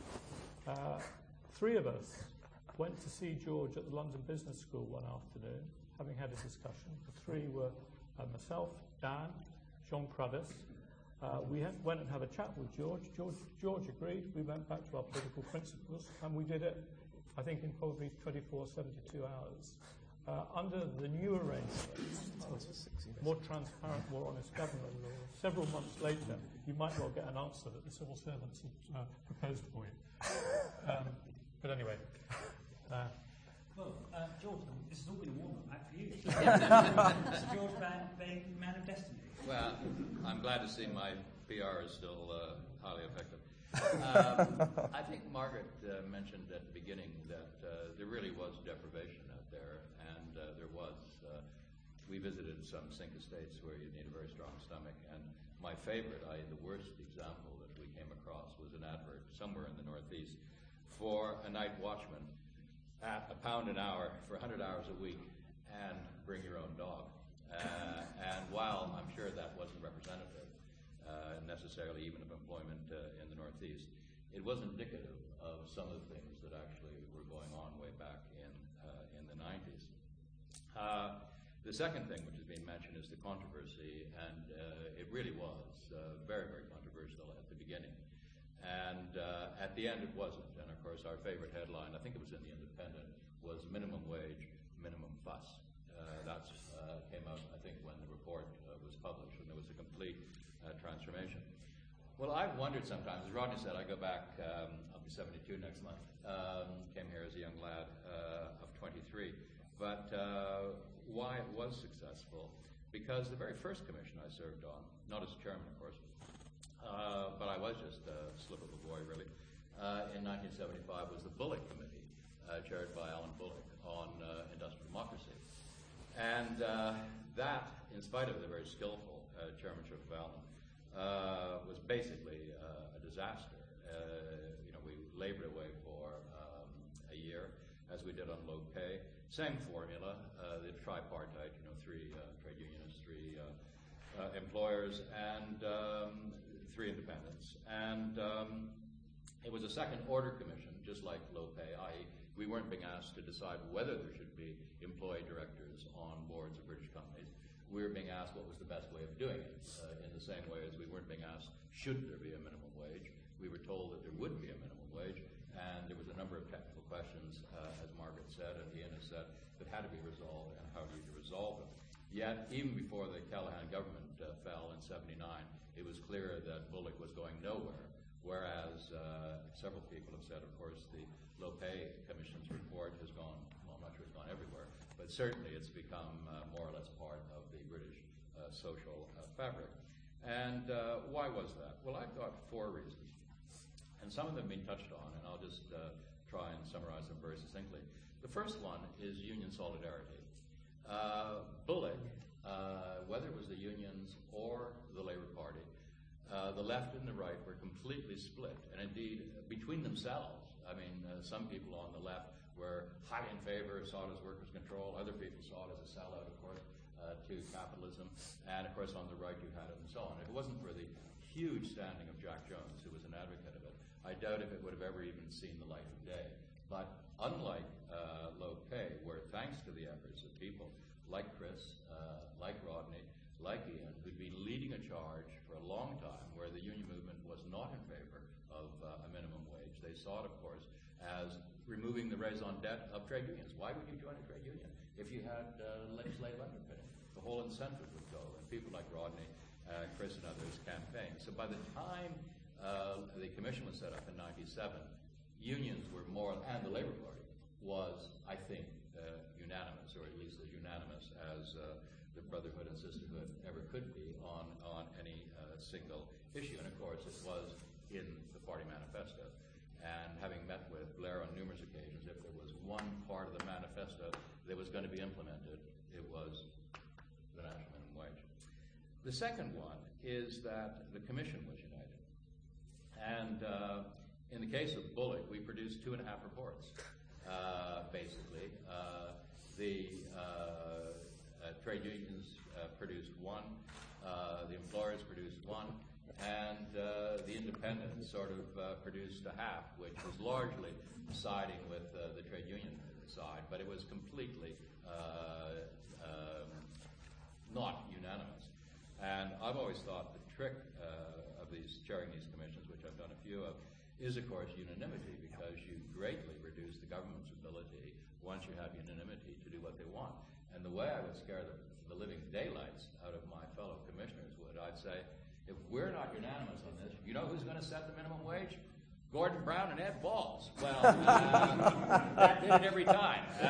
uh, three of us went to see George at the London Business School one afternoon, having had a discussion. The three were uh, myself, Dan, John Cruddas. Uh, we had, went and had a chat with George. George. George agreed. We went back to our political principles, and we did it, I think, in probably twenty-four, seventy-two hours. Uh, under the new arrangements, more transparent, more honest government, several months later, you might well get an answer that the civil servants had uh, proposed for you. Um, but anyway. Uh, well, uh, George, this has all been a warm-up act for you. Is George being man of destiny? Well, I'm glad to see my P R is still uh, highly effective. Um, I think Margaret uh, mentioned at the beginning that uh, there really was deprivation out there, and uh, there was. Uh, we visited some sink estates where you need a very strong stomach, and my favorite, I, the worst example that we came across was an advert somewhere in the Northeast for a night watchman at a pound an hour for one hundred hours a week, and bring your own dog. Uh, and while I'm sure that wasn't representative uh, necessarily even of employment uh, in the Northeast, it was indicative of some of the things that actually were going on way back in uh, in the nineties. Uh, the second thing which has been mentioned is the controversy, and uh, it really was uh, very, very controversial at the beginning. And uh, at the end it wasn't. And of course our favorite headline, I think it was in the Independent, was minimum wage, minimum fuss. Uh, that uh, came out, I think, when the report uh, was published, and there was a complete uh, transformation. Well, I've wondered sometimes, as Rodney said, I go back, um, I'll be seventy-two next month, um, came here as a young lad uh, of twenty-three, but uh, why it was successful, because the very first commission I served on, not as chairman, of course, uh, but I was just a slip of a boy, really, uh, in nineteen seventy-five was the Bullock Committee, uh, chaired by Alan Bullock, on uh, industrial democracy. And uh, that, in spite of the very skillful uh, chairmanship of Alan, uh, was basically uh, a disaster. Uh, you know, we labored away for um, a year, as we did on low pay. Same formula, uh, the tripartite, you know, three uh, trade unions, three uh, uh, employers, and um, three independents. And um, it was a second order commission, just like low pay, that is, we weren't being asked to decide whether there should be employee directors on boards of British companies. We were being asked what was the best way of doing it, uh, in the same way as we weren't being asked, should there be a minimum wage? We were told that there would be a minimum wage, and there was a number of technical questions, uh, as Margaret said, and Ian has said, that had to be resolved, and how do you resolve them? Yet, even before the Callahan government uh, fell in seventy-nine, it was clear that Bullock was going nowhere, whereas uh, several people have said, of course, the Low Pay Commission's report has gone, well, I'm not sure it's gone everywhere, but certainly it's become uh, more or less part of the British uh, social uh, fabric. And uh, why was that? Well, I've got four reasons. And some of them have been touched on, and I'll just uh, try and summarize them very succinctly. The first one is union solidarity. Uh, Bullock, uh, whether it was the unions or the Labour Party, uh, the left and the right were completely split, and indeed between themselves. I mean, uh, some people on the left were highly in favor, saw it as workers' control. Other people saw it as a sellout, of course, uh, to capitalism. And, of course, on the right you had it and so on. If it wasn't for the huge standing of Jack Jones, who was an advocate of it, I doubt if it would have ever even seen the light of day. But unlike uh, low pay, where thanks to the efforts of people like Chris, uh, like Rodney, like Ian, who'd been leading a charge for a long time where the union movement was not in favor of uh, a minimum wage. They saw it, of course, as removing the raison d'etre of trade unions. Why would you join a trade union if you had uh, legislative underpinning? The the whole incentive would go, and people like Rodney, uh, Chris and others campaigned. So by the time uh, the commission was set up in ninety-seven, unions were more, and the Labour Party was, I think, uh, unanimous, or at least as unanimous as uh, the Brotherhood and Sisterhood ever could be on, on any uh, single issue. And of course, it was in the party manifesto. And having met with Blair on numerous occasions, if there was one part of the manifesto that was going to be implemented, it was the national minimum wage. The second one is that the commission was united. And uh, in the case of Bullock, we produced two and a half reports, uh, basically. Uh, the uh, uh, trade unions uh, produced one, uh, the employers produced one, and uh, the independents sort of uh, produced a half, which was largely siding with uh, the trade union side, but it was completely uh, um, not unanimous. And I've always thought the trick uh, of these chairing these commissions, which I've done a few of, is of course unanimity, because you greatly reduce the government's ability once you have unanimity to do what they want. And the way I would scare the, the living daylights out of my fellow commissioners would, I'd say, if we're not unanimous on this, you know who's going to set the minimum wage? Gordon Brown and Ed Balls. Well, uh, that did it every time. Uh,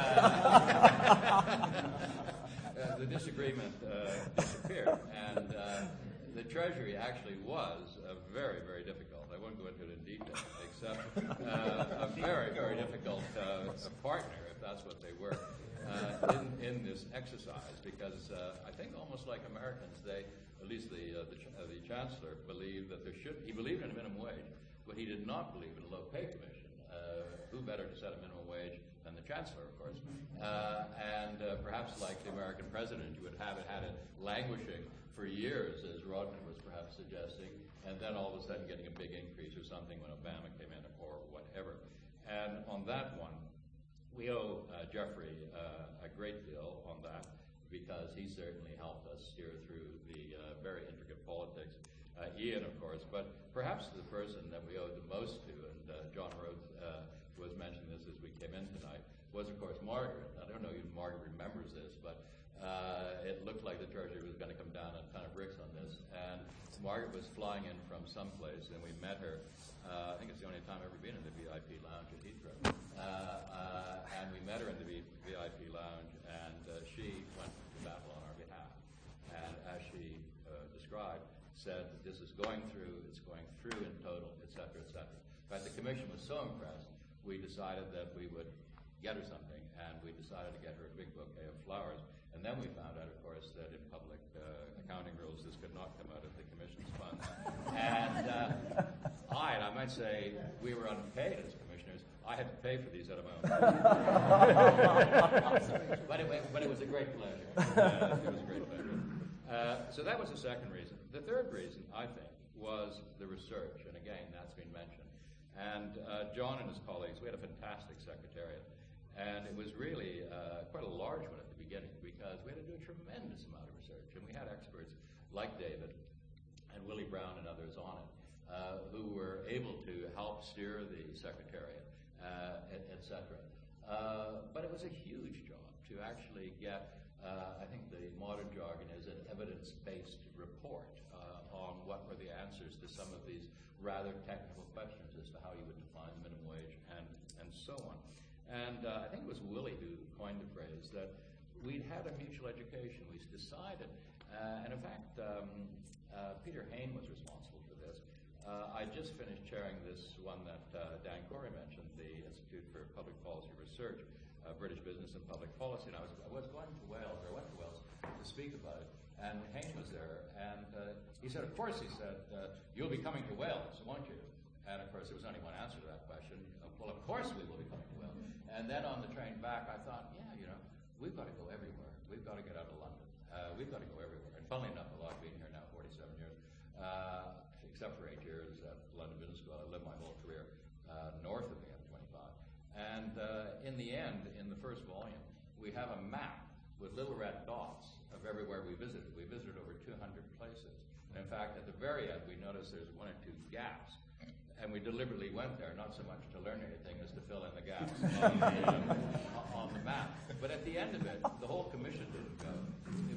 uh, the disagreement uh, disappeared, and uh, the Treasury actually was uh, very, very difficult. I won't go into it in detail, except uh, a very, very difficult uh, partner, if that's what they were, uh, in, in this exercise, because uh, I think almost like Americans, they, at least the, uh, the, uh, the Chancellor, believed that there should, he believed in a minimum wage, but he did not believe in a low pay commission. Uh, who better to set a minimum wage than the Chancellor, of course? Uh, and uh, perhaps like the American president, you would have it had it languishing for years, as Rodney was perhaps suggesting, and then all of a sudden getting a big increase or something when Obama came in, or whatever. And on that one, we owe uh, Jeffrey uh, a great deal on that, because he certainly helped us steer through the uh, very intricate politics. Uh, Ian, of course, but perhaps the person that we owed the most to, and uh, John Rhodes uh, was mentioning this as we came in tonight, was, of course, Margaret. I don't know if Margaret remembers this, but uh, it looked like the Treasury was going to come down a ton of bricks on this. And Margaret was flying in from someplace, and we met her. Uh, I think it's the only time I've ever been in the V I P lounge at Heathrow. Uh, uh, and we met her in the v- VIP lounge, and uh, she went to battle on our behalf. And as she uh, described, said that this is going through, it's going through in total, et cetera, et cetera. In fact, the commission was so impressed, we decided that we would get her something, and we decided to get her a big bouquet of flowers. And then we found out, of course, that in public uh, accounting rules, this could not come out of the commission's funds. And uh, I, and I might say, we were unpaid as commissioners. I had to pay for these out of my own money. but, it, but it was a great pleasure. Uh, it was a great pleasure. Uh, so that was the second reason. The third reason, I think, was the research, and again, that's been mentioned. And uh, John and his colleagues, we had a fantastic secretariat, and it was really uh, quite a large one at the beginning, because we had to do a tremendous amount of research, and we had experts like David and Willie Brown and others on it, uh, who were able to help steer the secretariat, uh, et, et cetera. Uh, but it was a huge job to actually get Uh, I think the modern jargon is an evidence-based report uh, on what were the answers to some of these rather technical questions as to how you would define the minimum wage and, and so on. And uh, I think it was Willie who coined the phrase that we'd had a mutual education. We decided, uh, and in fact, um, uh, Peter Hain was responsible for this. Uh, I just finished chairing this one that uh, Dan Corey mentioned, the Institute for Public Policy Research, Uh, British Business and Public Policy, and I was, I was going to Wales, or I went to Wales to speak about it, and Hain was there, and uh, he said, of course, he said, uh, you'll be coming to Wales, won't you? And of course, there was only one answer to that question. Uh, well, of course we will be coming to Wales. And then on the train back, I thought, yeah, you know, we've got to go everywhere. We've got to get out of London. Uh, we've got to go everywhere. And funnily enough, a lot being here now, forty-seven years, uh, except for eight years at London Business School. I lived my whole career uh, north of me. And uh, in the end, in the first volume, we have a map with little red dots of everywhere we visited. We visited over two hundred places. And in fact, at the very end, we noticed there's one or two gaps. And we deliberately went there, not so much to learn anything as to fill in the gaps on, the, uh, on the map. But at the end of it, the whole commission didn't go. It was just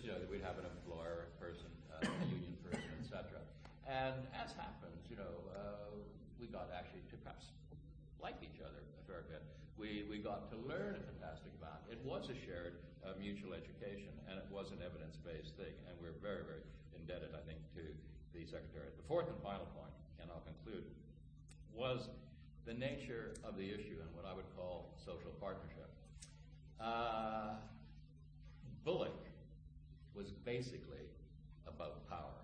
you know, that we'd have an employer person, uh, a union person, et cetera. And as happens, you know, uh, we got actually to perhaps like each other a fair bit. We, we got to learn a fantastic amount. It was a shared uh, mutual education, and it was an evidence-based thing, and we're very, very indebted, I think, to the Secretariat. The fourth and final point, and I'll conclude, was the nature of the issue and what I would call social partnership. Uh, Bullock was basically about power.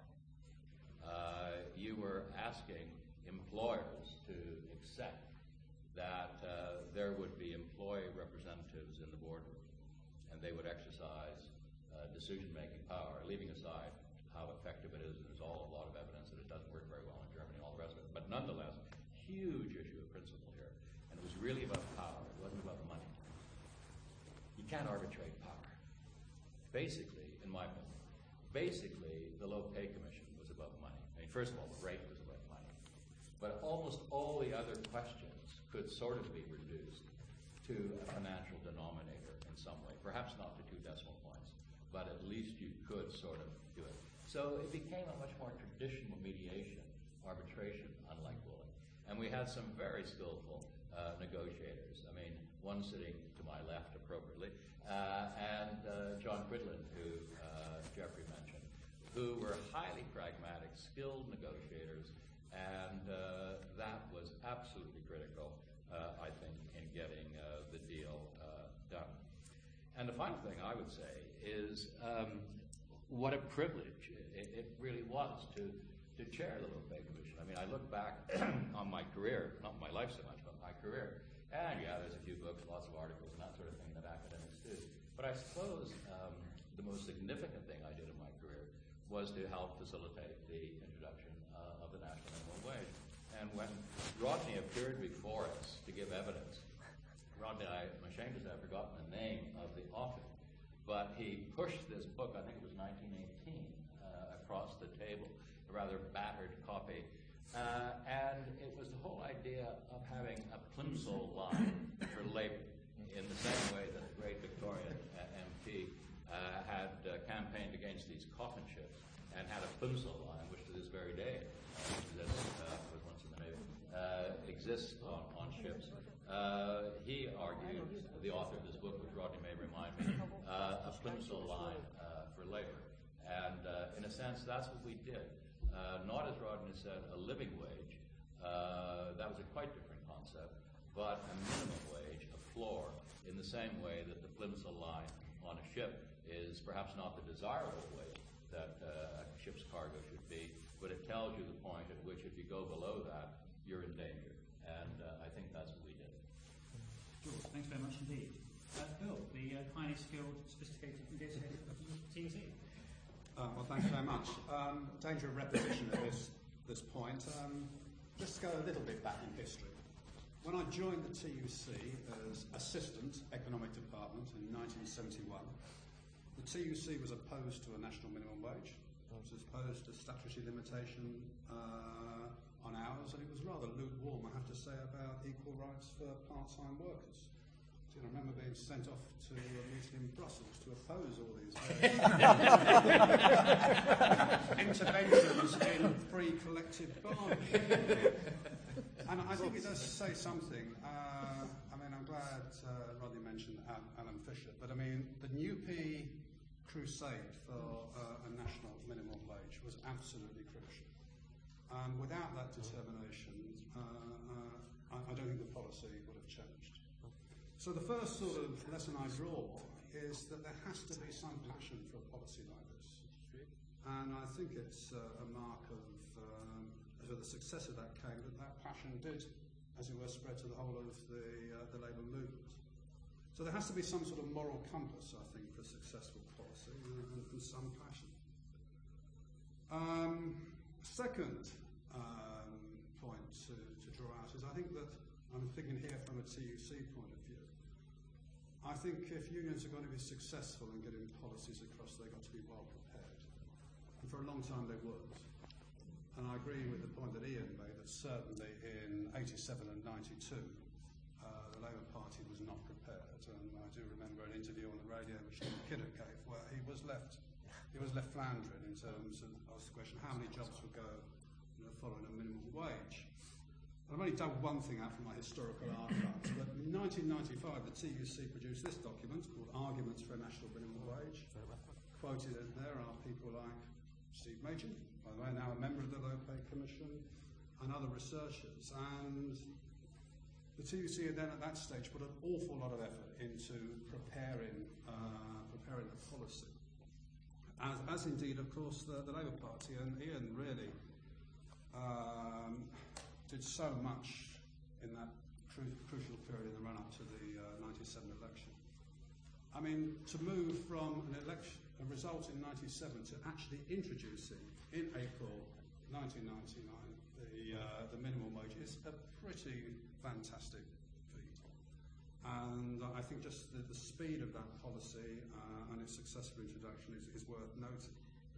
Uh, you were asking employers to accept that uh, there would be employee representatives in the boardroom, and they would exercise uh, decision-making power, leaving aside how effective it is. There's all a lot of evidence that it doesn't work very well in Germany and all the rest of it. But nonetheless, huge issue of principle here. And it was really about power. It wasn't about money. You can't arbitrate power. Basically, in my opinion, basically, the Low Pay Commission was about money. I mean, first of all, the rate was about money. But almost all the other questions could sort of be reduced to a financial denominator in some way. Perhaps not to two decimal points, but at least you could sort of do it. So it became a much more traditional mediation, arbitration, unlike Bullock. And we had some very skillful uh, negotiators. I mean, one sitting to my left appropriately, uh, and uh, John Quidlin, who uh, Jeffrey mentioned, who were highly pragmatic, skilled negotiators, and uh, that was absolutely critical, uh, I think, in getting uh, the deal uh, done. And the final thing I would say is um, what a privilege it, it really was to, to chair the Low Pay Commission. I mean, I look back on my career, not my life so much, but my career, and yeah, there's a few books, lots of articles, and that sort of thing that academics do. But I suppose um, the most significant thing I did in my career was to help facilitate the introduction uh, of the national minimum wage. And when Rodney appeared before us to give evidence, Rodney, I'm ashamed to say I've forgotten the name of the author, but he pushed this book, I think it was nineteen eighteen, uh, across the table, a rather battered copy. Uh, and it was the whole idea of having a plimsoll line for Labour, in the same way that the great Victorian uh, M P uh, had uh, campaigned against these coffin ships and had a plimsoll line, which to this very day, uh, which is, uh, was once in the Navy, uh, exists on, on ships. Uh, he argued, the author of this book, which Rodney may remind me, uh, a plimsoll line uh, for Labour. And uh, in a sense, that's what we did. Uh, not, as Rodney said, a living wage. Uh, that was a quite different concept, but a minimum wage, a floor, in the same way that the plimsoll line on a ship is perhaps not the desirable wage that uh, a ship's cargo should be, but it tells you the point at which if you go below that, you're in danger. And uh, I think that's what we did. George, thanks very much indeed. Uh, Bill, the uh, highly skilled, sophisticated negotiator of the T U C. Uh, well, thanks very much. Um, danger of repetition at this, this point. Um, let's go a little bit back in history. When I joined the T U C as Assistant Economic Department in nineteen seventy-one, the T U C was opposed to a national minimum wage. It was opposed to statutory limitation uh, on hours, and it was rather lukewarm, I have to say, about equal rights for part-time workers. So, you know, I remember being sent off to a meeting in Brussels to oppose all these interventions in free collective bargaining. And I think it does say something. Uh, I mean, I'm glad uh, Rodney mentioned Alan Fisher, but I mean, the N U P crusade for uh, a national minimum wage was absolutely crucial. And without that determination, uh, uh, I, I don't think the policy would have changed. So the first sort of lesson I draw is that there has to be some passion for a policy like this. And I think it's uh, a mark of um, as with the success of that came, that that passion did, as it were, spread to the whole of the, uh, the Labour movement. So there has to be some sort of moral compass, I think, for successful policy, uh, and, and some passion. Um, second um, point to, to draw out is I think that, I'm thinking here from a T U C point of view, I think if unions are going to be successful in getting policies across, they've got to be well prepared. And for a long time they weren't. And I agree with the point that Ian made that certainly in eighty-seven and ninety-two, uh, the Labour Party was not prepared. And I do remember an interview on the radio which Tim Kidder gave where he was left it was left floundering in terms of asked the question how many jobs would go, you know, following a minimum wage. And I've only done one thing out from my historical archives, but in nineteen ninety-five the T U C produced this document called Arguments for a National Minimum Wage. Quoted in there are people like Steve Machin, by the way, now a member of the Low Pay Commission, and other researchers. And the T U C had then at that stage put an awful lot of effort into preparing uh, preparing the policy. As, as indeed, of course, the, the Labour Party, and Ian really um, did so much in that cru crucial period in the run-up to the uh, ninety-seven election. I mean, to move from an election, a result in ninety-seven to actually introducing in April nineteen ninety-nine the, uh, the minimum wage is a pretty fantastic feat. And uh, I think just the, the speed of that policy uh, and its successful introduction is, is worth noting.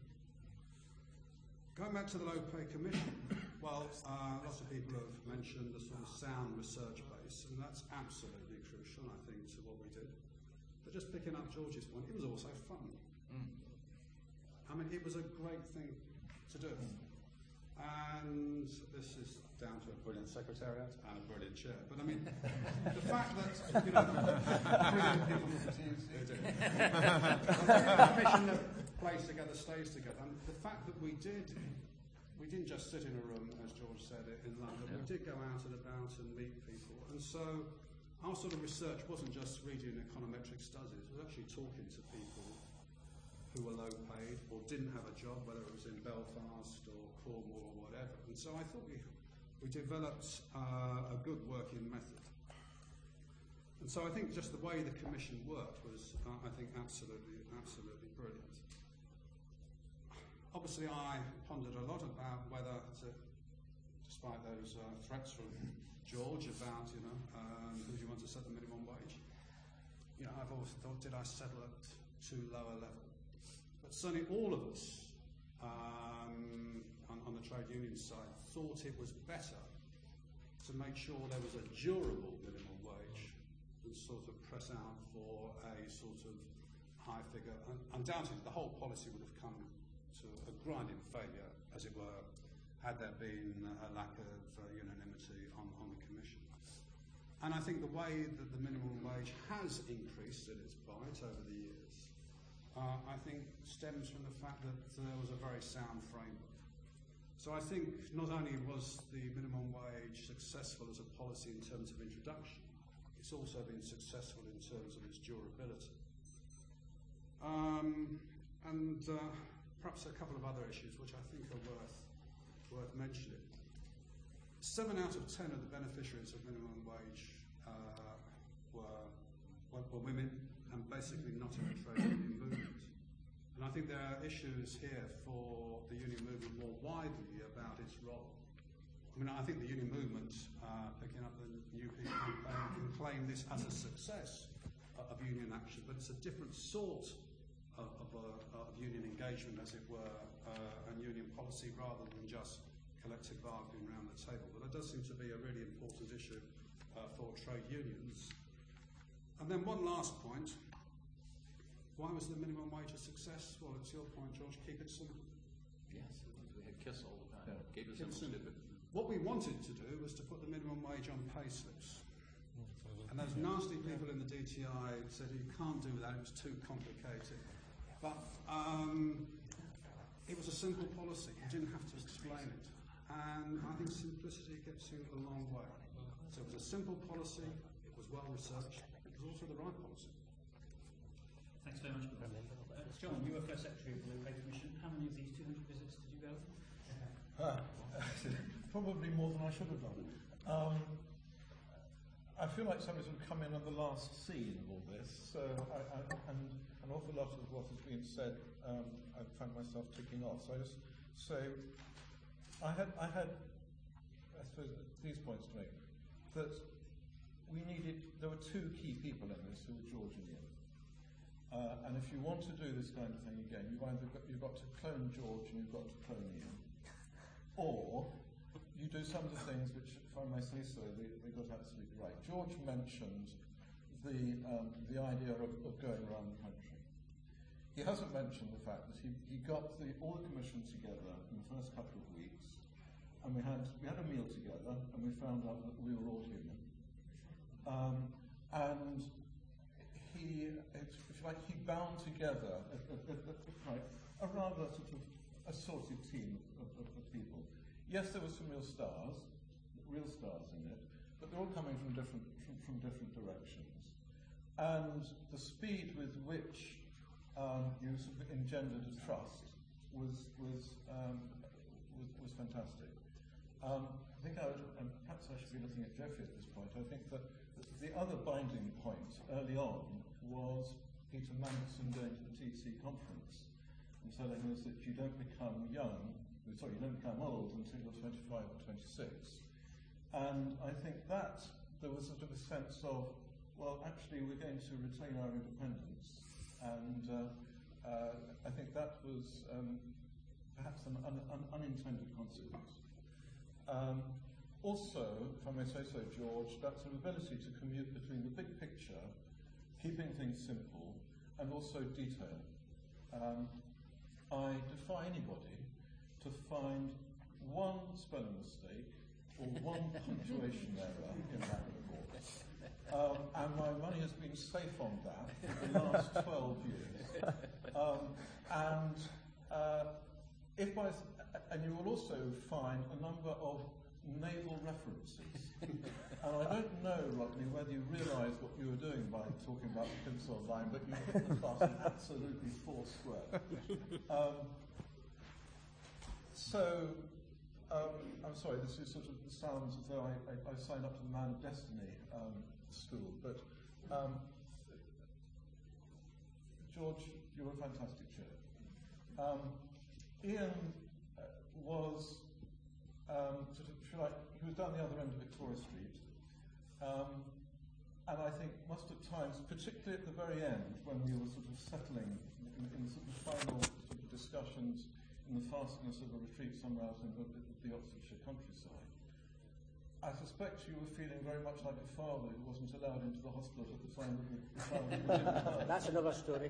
Going back to the Low Pay Commission, well, uh, lots of people have mentioned the sort of sound research base, and that's absolutely crucial, I think, to what we did. But just picking up George's point, it was also fun. Mm. I mean, it was a great thing to do. And this is down to a brilliant secretariat and a brilliant chair. But I mean, the fact that, you know, brilliant people from the T U C do. The commission that plays together stays together. And the fact that we did, we didn't just sit in a room, as George said, in London. We did go out and about and meet people. And so our sort of research wasn't just reading econometric studies. It was actually talking to people who were low paid or didn't have a job, whether it was in Belfast or Cornwall or whatever. And so I thought we, we developed uh, a good working method. And so I think just the way the commission worked was, uh, I think, absolutely, absolutely brilliant. Obviously, I pondered a lot about whether, to, despite those uh, threats from George about, you know, um, who do you want to set the minimum wage? You know, I've always thought, did I settle at too low a level? But certainly all of us um, on, on the trade union side thought it was better to make sure there was a durable minimum wage than sort of press out for a sort of high figure. And undoubtedly, the whole policy would have come to a grinding failure, as it were, had there been a lack of uh, unanimity on, on the Commission. And I think the way that the minimum wage has increased at its point over the years, uh, I think stems from the fact that there was a very sound framework. So I think not only was the minimum wage successful as a policy in terms of introduction, it's also been successful in terms of its durability. Um, and uh, perhaps a couple of other issues which I think are worth worth mentioning. Seven out of ten of the beneficiaries of minimum wage uh, were, were, were women and basically not in the trade union movement. And I think there are issues here for the union movement more widely about its role. I mean, I think the union movement, uh, picking up the New Peace campaign, can claim this as a success of union action, but it's a different sort of, of, uh, of union engagement, as it were, uh, and union policy rather than just collective bargaining around the table. But that does seem to be a really important issue uh, for trade unions. And then one last point. Why was the minimum wage a success? Well, it's your point, George. Keep it simple. Yes, we had KISS all the time. Yeah. Keep it simple, stupid. What we wanted to do was to put the minimum wage on pay slips. And those nasty people in the D T I said you can't do that, it was too complicated. But um, it was a simple policy, you didn't have to explain it. And I think simplicity gets you a long way. So it was a simple policy, it was well researched, it was also the right policy. Thanks very much. Uh, John, you were first secretary of the Labour Commission. How many of these two hundred visits did you go? Uh, probably more than I should have done. Um, I feel like somebody's sort of come in on the last scene of all this, so I, I, and an awful lot of what has been said um, I found myself ticking off. So I just say, I had, I had, I suppose, these points to make. That we needed, there were two key people in this who were George and Ian. Uh, and if you want to do this kind of thing again, you've either got, you've got to clone George and you've got to clone Ian, or you do some of the things which, if I may say so, they, they got absolutely right. George mentioned the, um, the idea of, of going around the country. he hasn't mentioned the fact that he, he got the, all the commission together in the first couple of weeks, and we had we had a meal together, and we found out that we were all human. Um, and he, if you like, he bound together a, a, a, a, a rather sort of assorted team of, of, of people. Yes, there were some real stars, real stars in it, but they're all coming from different from, from different directions. And the speed with which um, you sort of engendered a trust was was um, was, was fantastic. Um, I think I would, and perhaps I should be looking at Geoffrey at this point. I think that the other binding point early on was Peter Mandelson going to the T C conference and telling us that you don't become young, sorry, you don't become old until you're twenty-five or twenty-six. And I think that there was sort of a sense of, well, actually we're going to retain our independence. And uh, uh, I think that was um, perhaps an un un unintended consequence. Um, also, if I may say so, George, that sort of ability to commute between the big picture, keeping things simple, and also detail. Um, I defy anybody to find one spelling mistake or one punctuation error in that report. Um, and my money has been safe on that for the last twelve years. Um, and uh, if by, and you will also find a number of naval references. And I don't know, Rodney, whether you realise what you were doing by talking about the Plimsoll line, but you hit the button absolutely four square. Um, so, um, I'm sorry, this is sort of sounds as though I, I, I signed up to the Man of Destiny um, school, but um, George, you're a fantastic chair. Um, Ian uh, was um, sort of, if you like, he was down the other end of Victoria Street, um, and I think most of times, particularly at the very end, when we were sort of settling in, in sort of final sort of discussions in the fastness of a retreat somewhere out in the, the Oxfordshire countryside, I suspect you were feeling very much like a father who wasn't allowed into the hospital at the time that the, the child was delivered. That's another story.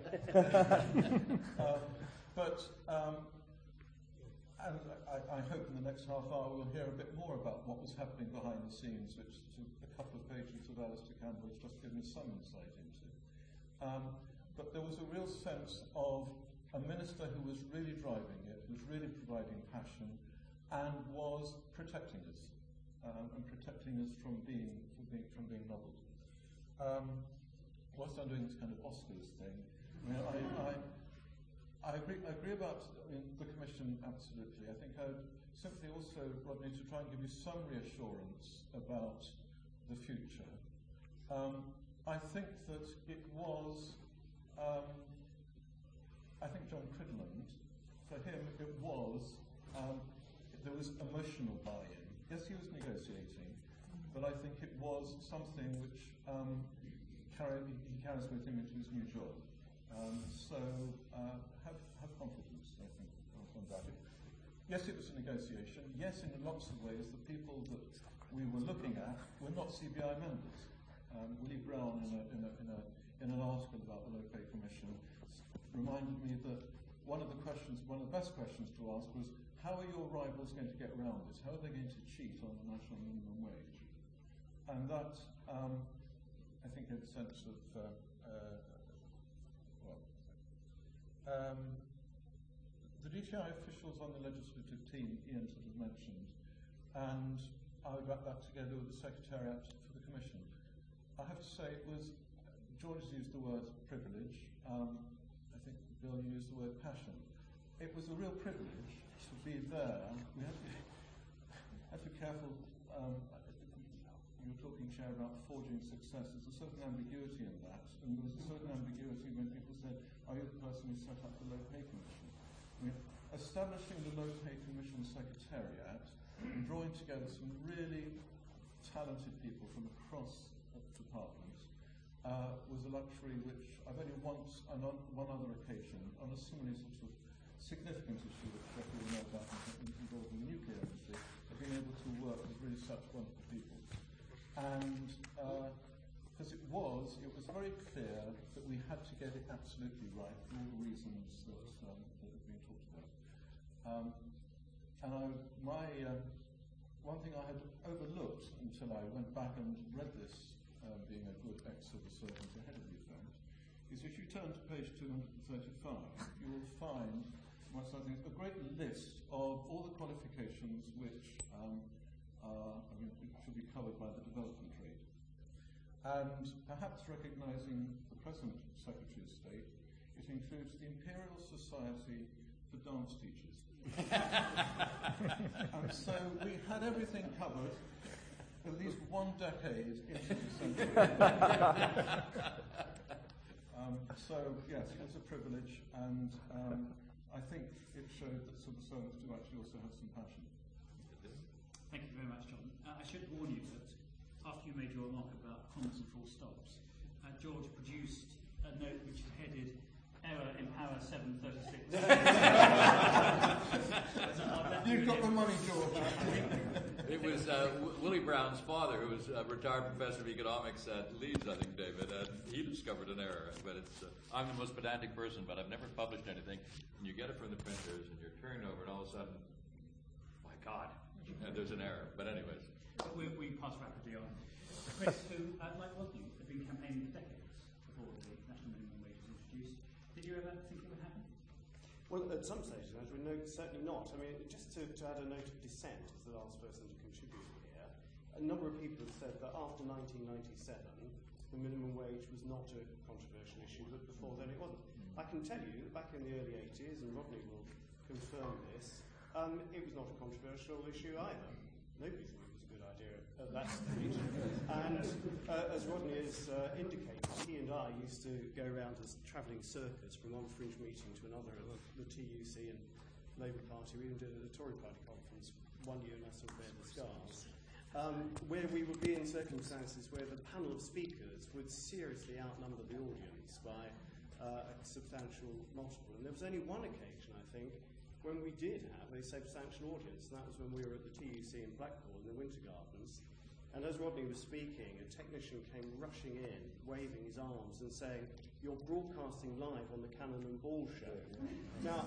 um, but, um, and I, I hope in the next half hour we'll hear a bit more about what was happening behind the scenes, which a couple of pages of Alistair Campbell has just given us some insight into. Um, but there was a real sense of a minister who was really driving it, who was really providing passion, and was protecting us. Um, and protecting us from being from being, from being nobbled. Um, whilst I'm doing this kind of Oscars thing, I, mean, I, I, I, agree, I agree about I mean, the Commission, absolutely. I think I would simply also, Rodney, to try and give you some reassurance about the future. Um, I think that it was, um, I think John Cridland, for him it was, um, there was emotional buy-in. Yes, he was negotiating, but I think it was something which um, carry, he carries with him into his new job. Um, so uh, have, have confidence, I think, on that. Yes, it was a negotiation. Yes, in lots of ways, the people that we were looking at were not C B I members. Um, Willie Brown, in, a, in, a, in, a, in an article about the Low Pay Commission, reminded me that one of the questions, one of the best questions to ask was, how are your rivals going to get around this? How are they going to cheat on the national minimum wage? And that, um, I think, had a sense of, uh, uh, well, um, the D T I officials on the legislative team, Ian sort of mentioned, and I would wrap that together with the Secretariat for the Commission. I have to say it was, George used the word privilege, um, I think Bill used the word passion. It was a real privilege to be there. We had to be, had to be careful. Um, you were talking, Chair, about forging success. There's a certain ambiguity in that, and there was a certain ambiguity when people said, are you the person who set up the Low Pay Commission? I mean, establishing the Low Pay Commission Secretariat and drawing together some really talented people from across the department uh, was a luxury which I've only once, and on one other occasion, on a similarly sort of significant issue that Geoffrey will know about involving the nuclear industry, of being able to work with really such wonderful people. And uh, because it was, it was very clear that we had to get it absolutely right for all the reasons that, um, that have been talked about. Um, and I, my, uh, one thing I had overlooked until I went back and read this, um, being a good ex-civil servant ahead of the event, is if you turn to page two hundred thirty-five, you will find, amongst other things, a great list of all the qualifications which um, are, I mean, should be covered by the development rate. And perhaps recognising the present Secretary of State, it includes the Imperial Society for Dance Teachers. And so we had everything covered at least one decade into the century. um, so, yes, it was a privilege, and um, I think it showed that civil servants do actually also have some passion. Thank you very much, John. Uh, I should warn you that after you made your remark about commas and full stops, uh, George produced a note which is headed Error in Power seven thirty-six. You've got the money, George. It was uh, w- Willie Brown's father, who was a retired professor of economics at Leeds, I think, David, and he discovered an error. But it's uh, I'm the most pedantic person, but I've never published anything. And you get it from the printers, and you're turning over, and all of a sudden, my God, and there's an error. But anyways. But we, we pass rapidly on. Chris, who, uh, like Rodney, had been campaigning for decades before the national minimum wage was introduced, did you ever think it would happen? Well, at some stages, as we know, certainly not. I mean, just to, to add a note of dissent as the last person to contribute here, a number of people have said that after nineteen ninety-seven, the minimum wage was not a controversial issue, but before then it wasn't. I can tell you that back in the early eighties, and Rodney will confirm this, um, it was not a controversial issue either. Nobody thought it was a good idea at that stage. And uh, as Rodney has uh, indicated, he and I used to go around as travelling circus from one fringe meeting to another of the T U C and Labour Party. We even did it at a Tory Party conference one year, and I sort of bear the scars, um, where we would be in circumstances where the panel of speakers would seriously outnumber the audience by uh, a substantial multiple. And there was only one occasion, I think, when we did have a substantial audience, and that was when we were at the T U C in Blackpool in the Winter Gardens. And as Rodney was speaking, a technician came rushing in, waving his arms and saying, "You're broadcasting live on the Cannon and Ball show." Now,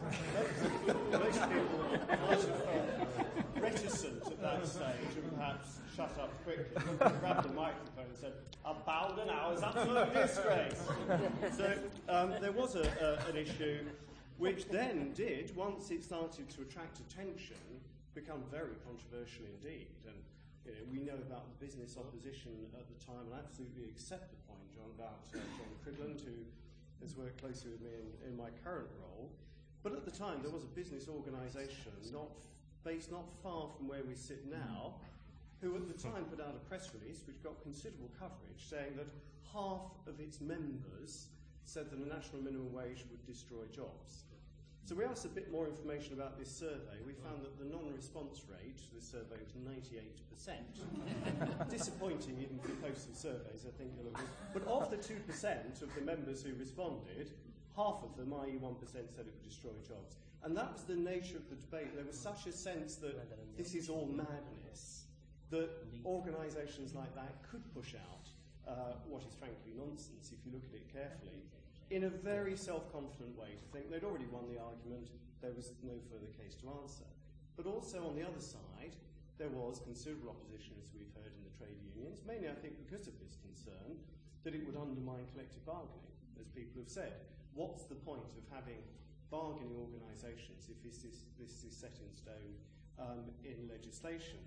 most, most people might have felt reticent at that stage and perhaps shut up quickly, grabbed the microphone and said, "About an hour's absolute disgrace." So um, there was a, a, an issue which then did, once it started to attract attention, become very controversial indeed. And you know, we know about the business opposition at the time, and I absolutely accept the point, John, about uh, John Cridland, who has worked closely with me in, in my current role. But at the time, there was a business organisation not based not far from where we sit now, who at the time put out a press release which got considerable coverage, saying that half of its members said that a national minimum wage would destroy jobs. So we asked a bit more information about this survey. We found that the non-response rate to this survey was ninety-eight percent. Disappointing even for postal surveys, I think. But of the two percent of the members who responded, half of them, that is one percent, said it would destroy jobs. And that was the nature of the debate. There was such a sense that this is all madness, that organisations like that could push out uh, what is frankly nonsense, if you look at it carefully, in a very self-confident way, to think they'd already won the argument, there was no further case to answer. But also on the other side, there was considerable opposition, as we've heard, in the trade unions, mainly I think because of this concern that it would undermine collective bargaining, as people have said. What's the point of having bargaining organisations if this is, this is set in stone um, in legislation?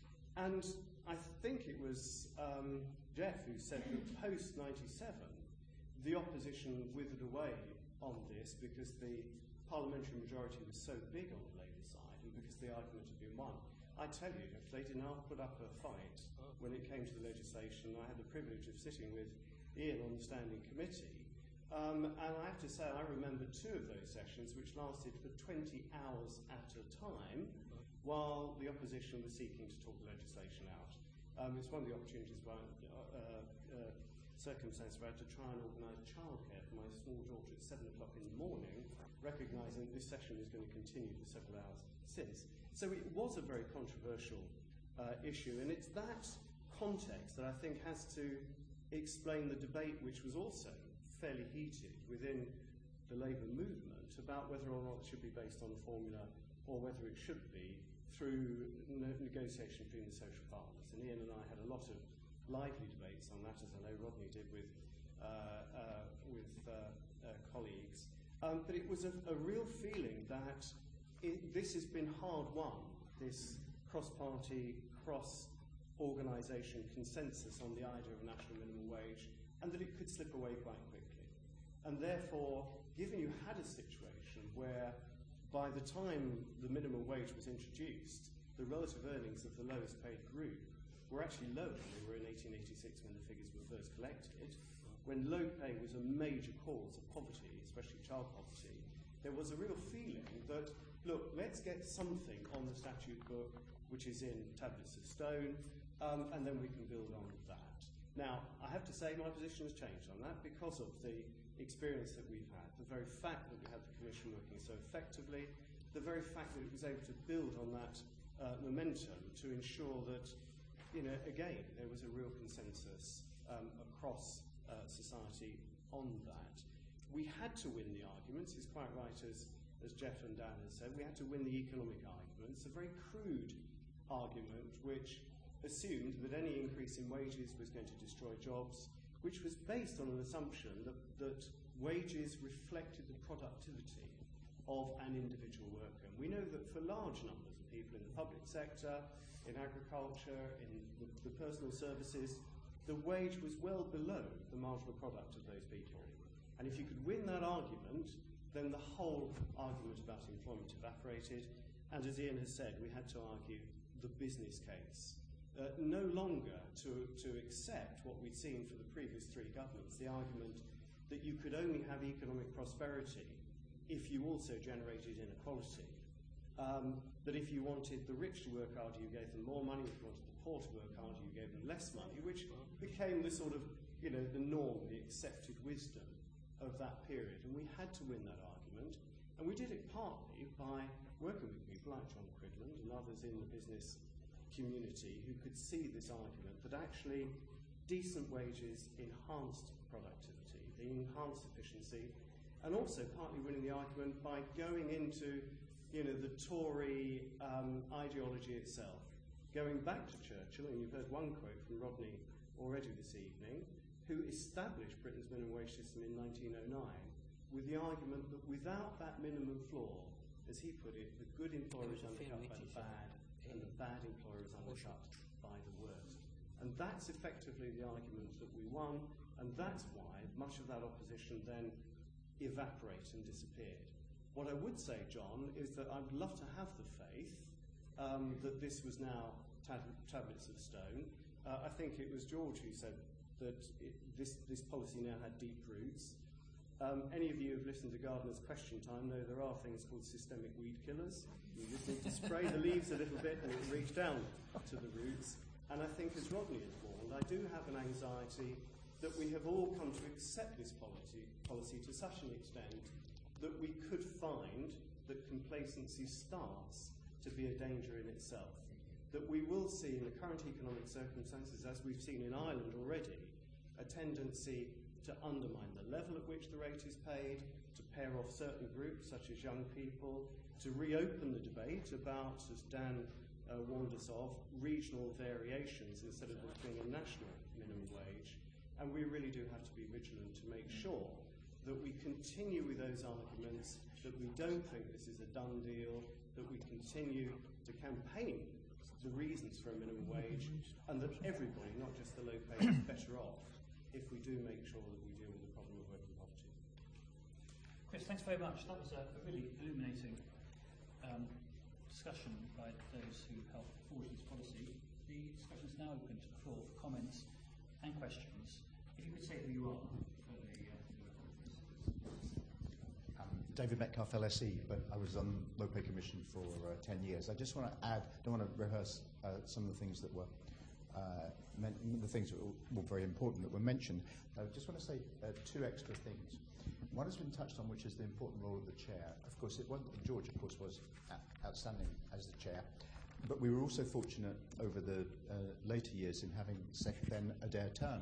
And I think it was um, Jeff who said that post ninety-seven, the opposition withered away on this because the parliamentary majority was so big on the Labour side and because the argument had been won. I tell you, if they did not put up a fight when it came to the legislation, I had the privilege of sitting with Ian on the standing committee, um, and I have to say I remember two of those sessions which lasted for twenty hours at a time while the opposition was seeking to talk the legislation out. Um, it's one of the opportunities where uh, uh, circumstance where I had to try and organise childcare for my small daughter at seven o'clock in the morning, recognising that this session is going to continue for several hours since. So it was a very controversial uh, issue, and it's that context that I think has to explain the debate, which was also fairly heated within the Labour movement, about whether or not it should be based on a formula or whether it should be through ne- negotiation between the social partners. And Ian and I had a lot of lively debates on that, as I know Rodney did with, uh, uh, with uh, uh, colleagues. Um, but it was a, a real feeling that it, this has been hard won, this cross-party, cross-organisation consensus on the idea of a national minimum wage, and that it could slip away quite quickly. And therefore, given you had a situation where by the time the minimum wage was introduced, the relative earnings of the lowest paid group were actually lower than they were in eighteen eighty-six when the figures were first collected, when low pay was a major cause of poverty, especially child poverty. There was a real feeling that, look, let's get something on the statute book which is in tablets of stone, um, and then we can build on that. Now, I have to say my position has changed on that because of the experience that we've had, the very fact that we had the Commission working so effectively, the very fact that it was able to build on that uh, momentum to ensure that, you know, again, there was a real consensus um, across uh, society on that. We had to win the arguments. It's quite right, as, as Jeff and Dan has said, we had to win the economic arguments, a very crude argument which assumed that any increase in wages was going to destroy jobs, which was based on an assumption that, that wages reflected the productivity of an individual worker. And we know that for large numbers of people in the public sector, in agriculture, in the, the personal services, the wage was well below the marginal product of those people. And if you could win that argument, then the whole argument about employment evaporated. And as Ian has said, we had to argue the business case. Uh, no longer to, to accept what we'd seen for the previous three governments, the argument that you could only have economic prosperity if you also generated inequality. Um, that if you wanted the rich to work harder, you gave them more money. If you wanted the poor to work harder, you gave them less money, which became the sort of, you know, the norm, the accepted wisdom of that period. And we had to win that argument. And we did it partly by working with people like John Cridland and others in the business community who could see this argument that actually decent wages enhanced productivity, they enhanced efficiency, and also partly winning the argument by going into, you know, the Tory um, ideology itself, going back to Churchill, and you've heard one quote from Rodney already this evening, who established Britain's minimum wage system in nineteen oh nine with the argument that without that minimum floor, as he put it, the good employer is undercut by the bad, and the bad employer is undercut by the worst. And that's effectively the argument that we won, and that's why much of that opposition then evaporated and disappeared. What I would say, John, is that I'd love to have the faith um, that this was now tab- tablets of stone. Uh, I think it was George who said that it, this, this policy now had deep roots. Um, any of you who've listened to Gardener's Question Time know there are things called systemic weed killers. You just need to spray the leaves a little bit and it will reach down to the roots. And I think, as Rodney has warned, I do have an anxiety that we have all come to accept this policy, policy to such an extent that we could find that complacency starts to be a danger in itself. That we will see in the current economic circumstances, as we've seen in Ireland already, a tendency to undermine the level at which the rate is paid, to pair off certain groups, such as young people, to reopen the debate about, as Dan uh, warned us of, regional variations instead of there being a national minimum wage. And we really do have to be vigilant to make sure that we continue with those arguments, that we don't think this is a done deal, that we continue to campaign the reasons for a minimum wage, and that everybody, not just the low paid, is better off if we do make sure that we deal with the problem of working poverty. Chris, thanks very much. That was a, a really illuminating um, discussion by those who helped forge this policy. The discussion is now open to the floor for comments and questions. If you could say who you are for the uh, um, David Metcalf, L S E, but I was on Low Pay Commission for uh, ten years. I just want to add, don't want to rehearse uh, some of the things that were Uh, men- the things that were, were very important that were mentioned. I just want to say uh, two extra things. One has been touched on, which is the important role of the chair. Of course, it wasn't, George, of course, was a- outstanding as the chair, but we were also fortunate over the uh, later years in having sec- then Adair Turner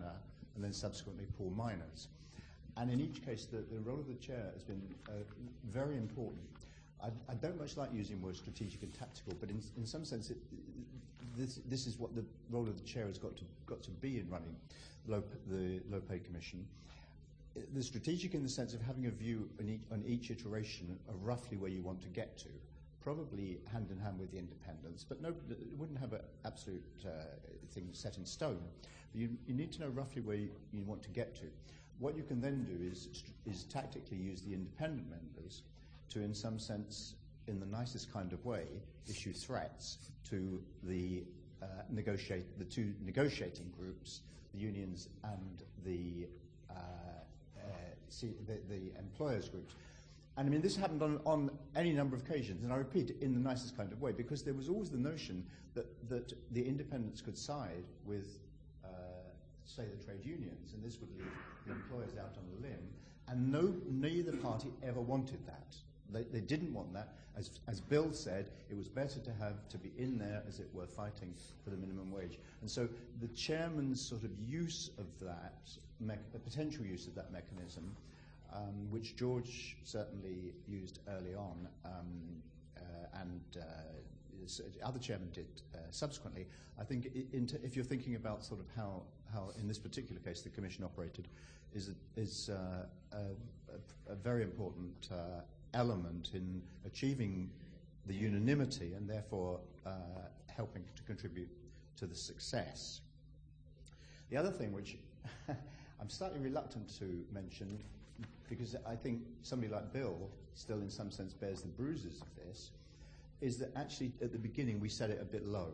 and then subsequently poor miners. And in each case, the, the role of the chair has been uh, very important. I, I don't much like using words strategic and tactical, but in, in some sense, it, this, this is what the role of the chair has got to, got to be in running low, the Low Pay Commission. The strategic in the sense of having a view on each, on each iteration of roughly where you want to get to, probably hand in hand with the independents, but no, it wouldn't have an absolute uh, thing set in stone. You, you need to know roughly where you, you want to get to. What you can then do is, is tactically use the independent members to, in some sense, in the nicest kind of way, issue threats to the uh, negotiate the two negotiating groups, the unions and the uh, uh, see, the, the employers groups. And I mean, this happened on, on any number of occasions, and I repeat, in the nicest kind of way, because there was always the notion that, that the independents could side with, uh, say, the trade unions, and this would leave the employers out on a limb, and no, neither party ever wanted that. They, they didn't want that. As, as Bill said, it was better to have to be in there, as it were, fighting for the minimum wage. And so the chairman's sort of use of that, the potential use of that mechanism, Um, which George certainly used early on, um, uh, and uh, other chairmen did uh, subsequently. I think I in t if you're thinking about sort of how, how in this particular case the Commission operated, is, a, is uh, a, a, a very important uh, element in achieving the unanimity and therefore uh, helping to contribute to the success. The other thing which I'm slightly reluctant to mention, because I think somebody like Bill still in some sense bears the bruises of this, is that actually at the beginning we set it a bit low.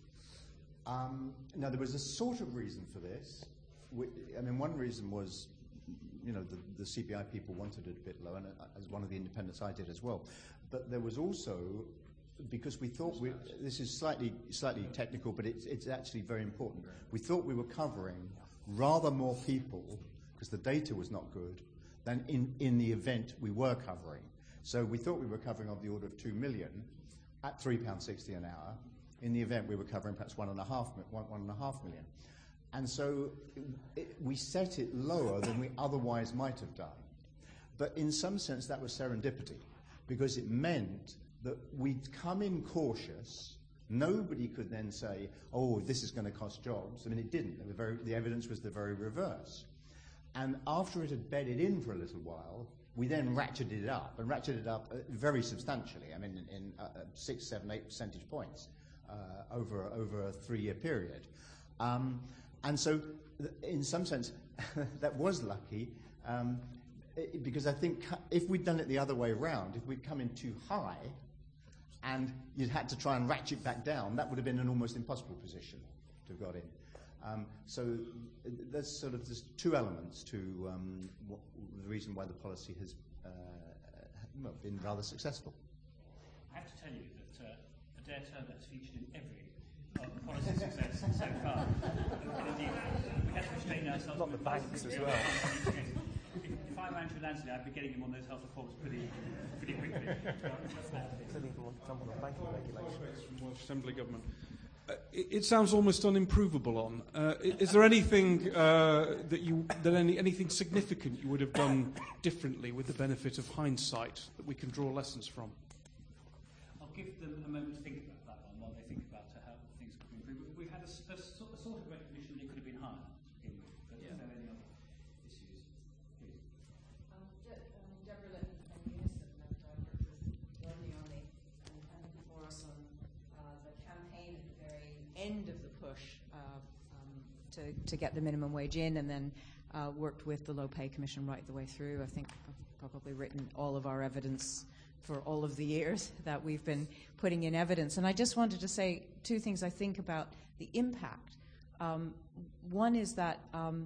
Um, now there was a sort of reason for this. We, I mean, one reason was, you know, the, the C P I people wanted it a bit low, and uh, as one of the independents I did as well. But there was also, because we thought we, this is slightly, slightly technical, but it's, it's actually very important. We thought we were covering rather more people, because the data was not good, than in, in the event we were covering. So we thought we were covering of the order of two million at three pounds sixty an hour. In the event we were covering perhaps one and a half, one, one and a half million. And so it, it, we set it lower than we otherwise might have done. But in some sense that was serendipity, because it meant that we'd come in cautious. Nobody could then say, oh, this is going to cost jobs. I mean, it didn't. The, very, the evidence was the very reverse. And after it had bedded in for a little while, we then ratcheted it up, and ratcheted it up uh, very substantially. I mean, in, in uh, six, seven, eight percentage points uh, over, over a three-year period. Um, and so, th in some sense, that was lucky, um, it, because I think if we'd done it the other way around, if we'd come in too high, and you'd had to try and ratchet back down, that would have been an almost impossible position to have got in. Um, so there's sort of there's two elements to um, what, the reason why the policy has uh, well, been rather successful. I have to tell you that uh, Adair Turner has featured in every uh, policy success so far. And indeed, we have to restrain ourselves. Not the banks as well. If, if I ran through Lansley, I'd be getting him on those health reforms pretty, pretty quickly. Some people want to jump on the banking regulation. From Welsh Assembly Government. Uh, it, it sounds almost unimprovable on. Uh, is there anything uh, that you, that any, anything significant you would have done differently with the benefit of hindsight that we can draw lessons from? I'll give them a moment to think about that one while they think about uh, how things could be improved. We had a, a, a sort of recognition that it could have been higher to begin with, but yeah. Is there any other issues? Please. Um, De um, Deborah Litton from Unison, and I worked with Rodney on the and, and before us on uh, the campaign at the very end of the push uh, um, to, to get the minimum wage in, and then uh, worked with the Low Pay Commission right the way through. I think I've probably written all of our evidence for all of the years that we've been putting in evidence. And I just wanted to say two things I think about the impact. Um, one is that um,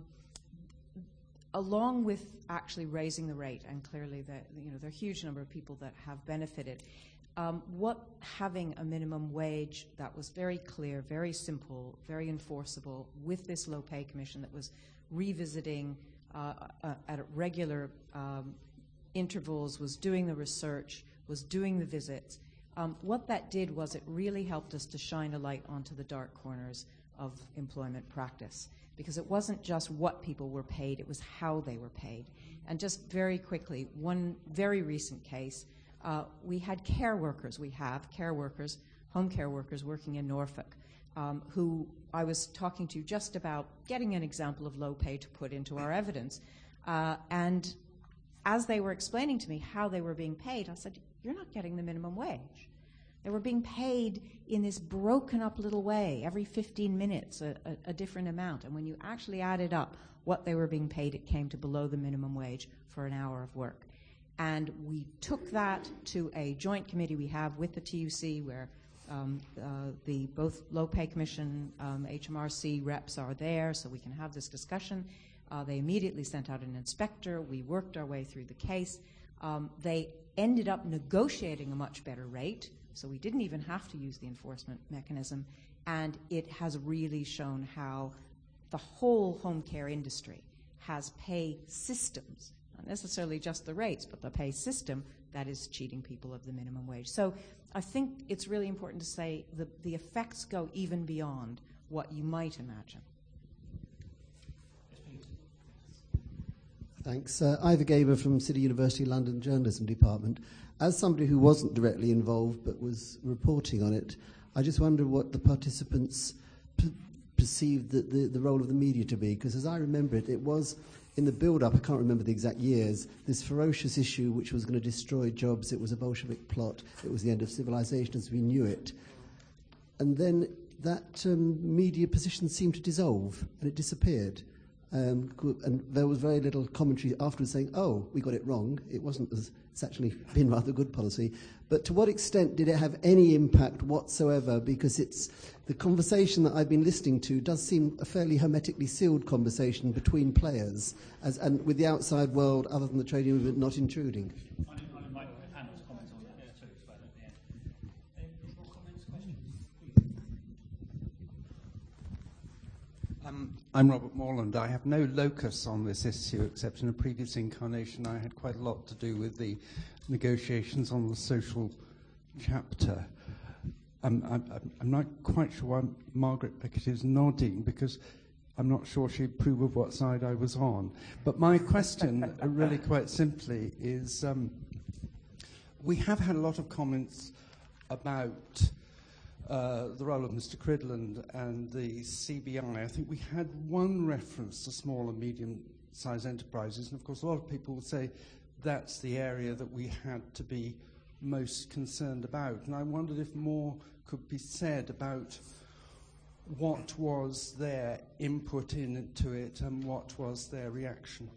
along with actually raising the rate, and clearly that, you know, there are a huge number of people that have benefited, Um, what having a minimum wage that was very clear, very simple, very enforceable, with this Low Pay Commission that was revisiting uh, uh, at regular um, intervals, was doing the research, was doing the visits, um, what that did was it really helped us to shine a light onto the dark corners of employment practice. because it wasn't just what people were paid, it was how they were paid. And just very quickly, one very recent case, uh, we had care workers, we have care workers, home care workers working in Norfolk, um, who I was talking to just about getting an example of low pay to put into our evidence. Uh, and as they were explaining to me how they were being paid, I said, you're not getting the minimum wage. They were being paid in this broken up little way, every fifteen minutes, a, a, a different amount. And when you actually added up what they were being paid, it came to below the minimum wage for an hour of work. And we took that to a joint committee we have with the T U C, where um, uh, the both Low Pay Commission, um, H M R C reps are there, so we can have this discussion. Uh, they immediately sent out an inspector. We worked our way through the case. Um, they ended up negotiating a much better rate, so we didn't even have to use the enforcement mechanism, and it has really shown how the whole home care industry has pay systems, not necessarily just the rates, but the pay system that is cheating people of the minimum wage. So I think it's really important to say the, the effects go even beyond what you might imagine. Thanks. Uh, Ivor Gaber from City University London Journalism Department. As somebody who wasn't directly involved but was reporting on it, I just wonder what the participants p- perceived the, the, the role of the media to be, because as I remember it, it was in the build-up, I can't remember the exact years, this ferocious issue which was going to destroy jobs. It was a Bolshevik plot. It was the end of civilization as we knew it. And then that um, media position seemed to dissolve and it disappeared. Um, and there was very little commentary afterwards saying, oh, we got it wrong. It wasn't as, it's actually been rather good policy. But to what extent did it have any impact whatsoever? Because it's the conversation that I've been listening to does seem a fairly hermetically sealed conversation between players, as, and with the outside world, other than the trade union, not intruding. I'll invite the panel to comment on that too as well at the end. Any more comments, questions? Um, I'm Robert Morland. I have no locus on this issue except in a previous incarnation I had quite a lot to do with the negotiations on the social chapter. Um, I'm, I'm not quite sure why Margaret Pickett is nodding, because I'm not sure she'd approve of what side I was on. But my question, really quite simply, is um, we have had a lot of comments about Uh, the role of Mister Cridland and the C B I. I think we had one reference to small and medium-sized enterprises, and of course a lot of people would say that's the area that we had to be most concerned about. And I wondered if more could be said about what was their input into it and what was their reaction.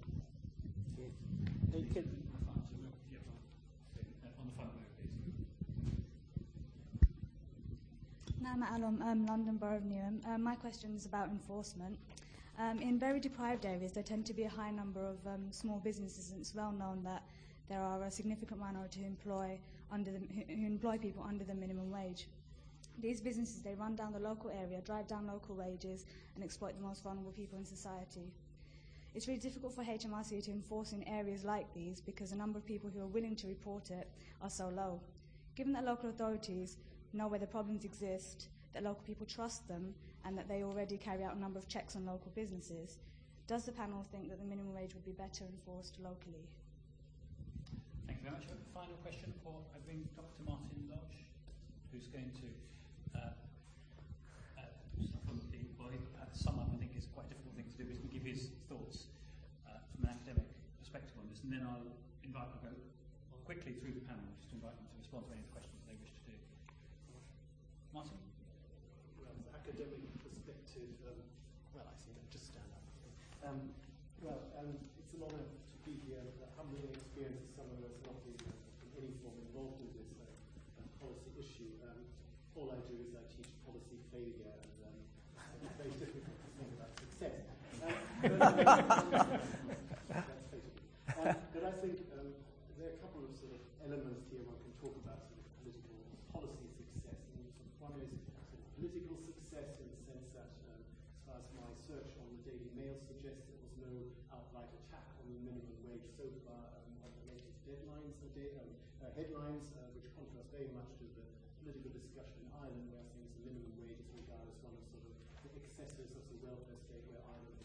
Nama Alom, um, London Borough of Newham. Um, my question is about enforcement. Um, in very deprived areas, there tend to be a high number of um, small businesses, and it's well known that there are a significant minority who employ under the, who, who employ people under the minimum wage. These businesses, they run down the local area, drive down local wages, and exploit the most vulnerable people in society. It's really difficult for H M R C to enforce in areas like these because the number of people who are willing to report it are so low. Given that local authorities know where the problems exist, that local people trust them, and that they already carry out a number of checks on local businesses, does the panel think that the minimum wage would be better enforced locally? Thank you very much. A final question for, I bring Doctor Martin Lodge, who's going to uh, uh, from the, well, uh, sum up, I think, is quite a difficult thing to do, is to give his thoughts uh, from an academic perspective on this, and then I'll invite, I'll go quickly through the panel, just to invite them to respond to any of the questions they wish to do. Martin? Well, the academic perspective, um, well, I think I'll just stand up. Um, well, um, it's an honour to be here. A humbling experience as someone who has not been uh, in any form involved in this uh, uh, policy issue. Um, all I do is I teach policy failure, and um, it's very difficult to think about success. Um, but, that's fatal. Um, but I think um, there are a couple of sort of elements here one can talk about sort of political policy success. And one is sort of political success in the sense that, um, as far as my search on the Daily Mail suggests, there was no outright attack on the minimum wage so far um, on the latest deadlines, the day, um, uh, headlines, uh, which contrast very much to the political discussion in Ireland, where I think the minimum wage is regarded as one of sort of the excesses of the welfare state, where Ireland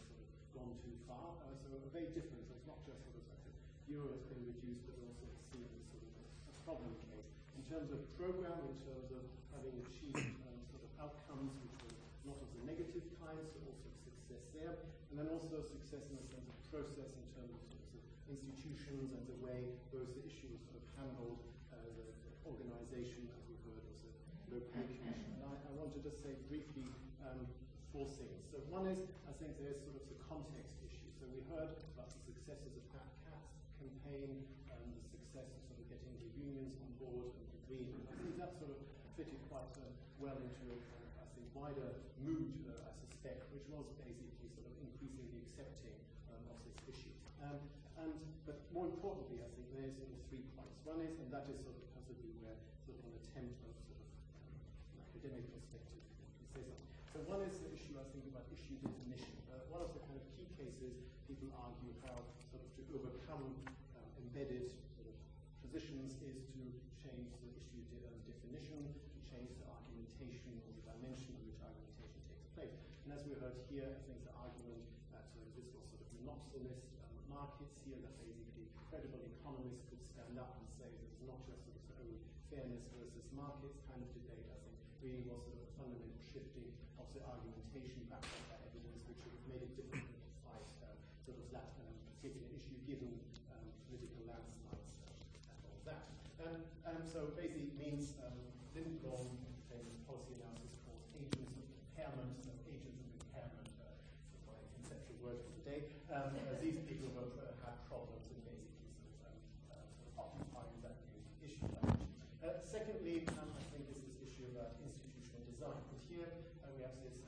gone too far. Uh, so a very different, so it's not just sort of like a euro has been reduced, but also it's seen as sort of a, a problem case. In terms of program, in terms of having achieved um, sort of outcomes which were not of the negative kind, so also success there, and then also success in the sense of process in terms of, sort of, sort of institutions and the way those issues sort of handled, uh, the, the organisation, as we heard, was a low pay commission. And I, I want to just say briefly um, four things. So one is, I think there's sort of the context issue. So we heard about the successes of Fat Cats campaign, um, the success of sort of getting the unions on board and the Green. And I think that sort of fitted quite uh, well into a, uh, I think, wider mood, uh, I suspect, which was basically sort of increasingly accepting um, of this issue. Um, and but more importantly, I think there's sort of three points. One is, and that is sort of possibly where sort of an attempt of sort of um, an academic perspective can say something. So one is the issue, I think, about issue definition. Uh, one of the kind of key cases people argue how sort of to overcome um, embedded sort of positions is to change the issue de um, definition, to change the argumentation or the dimension in which argumentation takes place. And as we heard here, I think the argument that uh, this was sort of monopsonist um, markets here, that basically credible economists could stand up and say this is not just sort of the old fairness versus markets kind of debate, I think really was sort of a fundamental shifting of the argumentation backed up by evidence, which would have made it difficult to fight uh, sort of that um, particular issue given um, political landslides uh, and all that. Um, um, so basically it means um, Lindblom, famous policy analysis, calls agents of impairment, so agents of impairment, uh, that's my conceptual word for today. Um, uh, these people have uh, had problems in basically sort of, um, uh, sort of occupying that new issue. Uh, secondly, um, I think is this issue about institutional design. But here uh, we have this uh,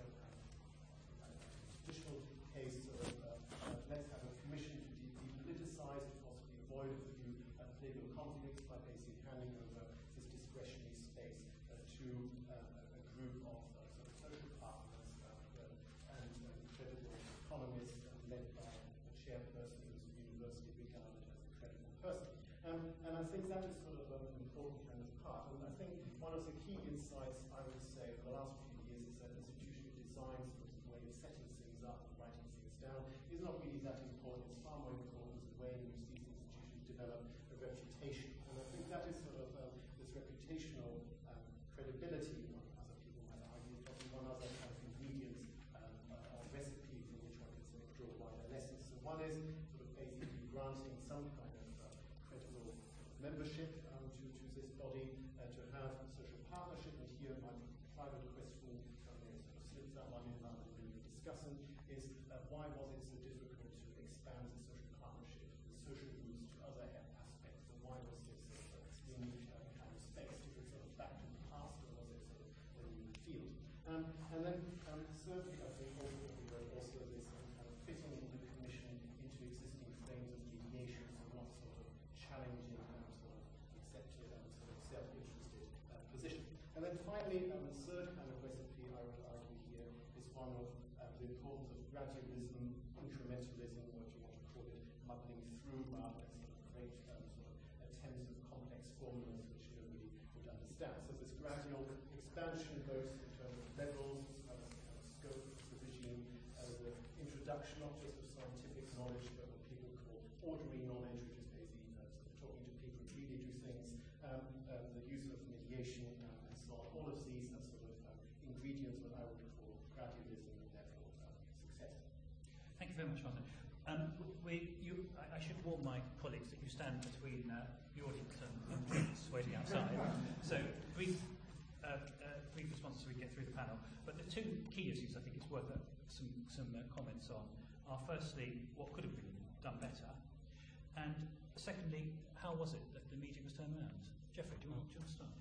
uh, traditional case of uh, uh, let's have a commission to de depoliticize and possibly avoid a few uh, political conflicts by basically handing over this discretionary space uh, to uh, a group of uh, sort of social partners uh, and uh, credible economists uh, led by a chairperson who's universally regarded as a credible person. Um, and I think that is sort of um, an important kind of part. And I think one of the key insights, I would say, over the last few years is that institutional design, sort of the way of setting things up and writing things down, is not really that important. It's far more important the way in which these institutions develop a reputation. And I think that is sort of um, this reputational um, credibility, one other people might argue, probably one other kind of ingredient um, uh, or recipe from which one can sort of draw wider lessons. So one is sort of basically granting some kind of uh, credible membership um, to, to this body, uh, to have a social partnership. And here my private question, I may sort of slip that one in rather than really discussing, is uh, why was it so difficult to expand the social partnership, the social groups to other aspects, and why was this uh, unique uh, kind of space? Is it sort of back to the past, or was it sort of a new field? Um, and then um, thirdly, I think also, also this um, kind of fitting in the commission into existing frames of mediation, so not sort of challenging and sort of accepted and sort of self-interested uh, position. And then finally, um, the third kind of recipe I would argue here is one of uh, the importance of gradualism, incrementalism, what you want to call it, muddling through rather than sort of great um, sort of attempts at complex formulas which nobody would understand. So this gradual expansion, both in terms of levels, uh, uh, scope, provisioning, uh, the introduction not just of scientific knowledge, but what people call ordinary knowledge, which is basically uh, sort of talking to people who really do things, um, uh, the use of mediation, um, and so on. All of these are sort of um, ingredients what I would call gradualism and therefore uh, success. Thank you very much, Martin. Um, we, you, I, I should warn my colleagues that you stand between uh, the audience and, and drinks waiting outside. So brief, uh, uh, brief responses so we can get through the panel. But the two key issues I think it's worth uh, some, some uh, comments on are firstly, what could have been done better? And secondly, how was it that the meeting was turned around? Jeffrey, do you want, do you want to start?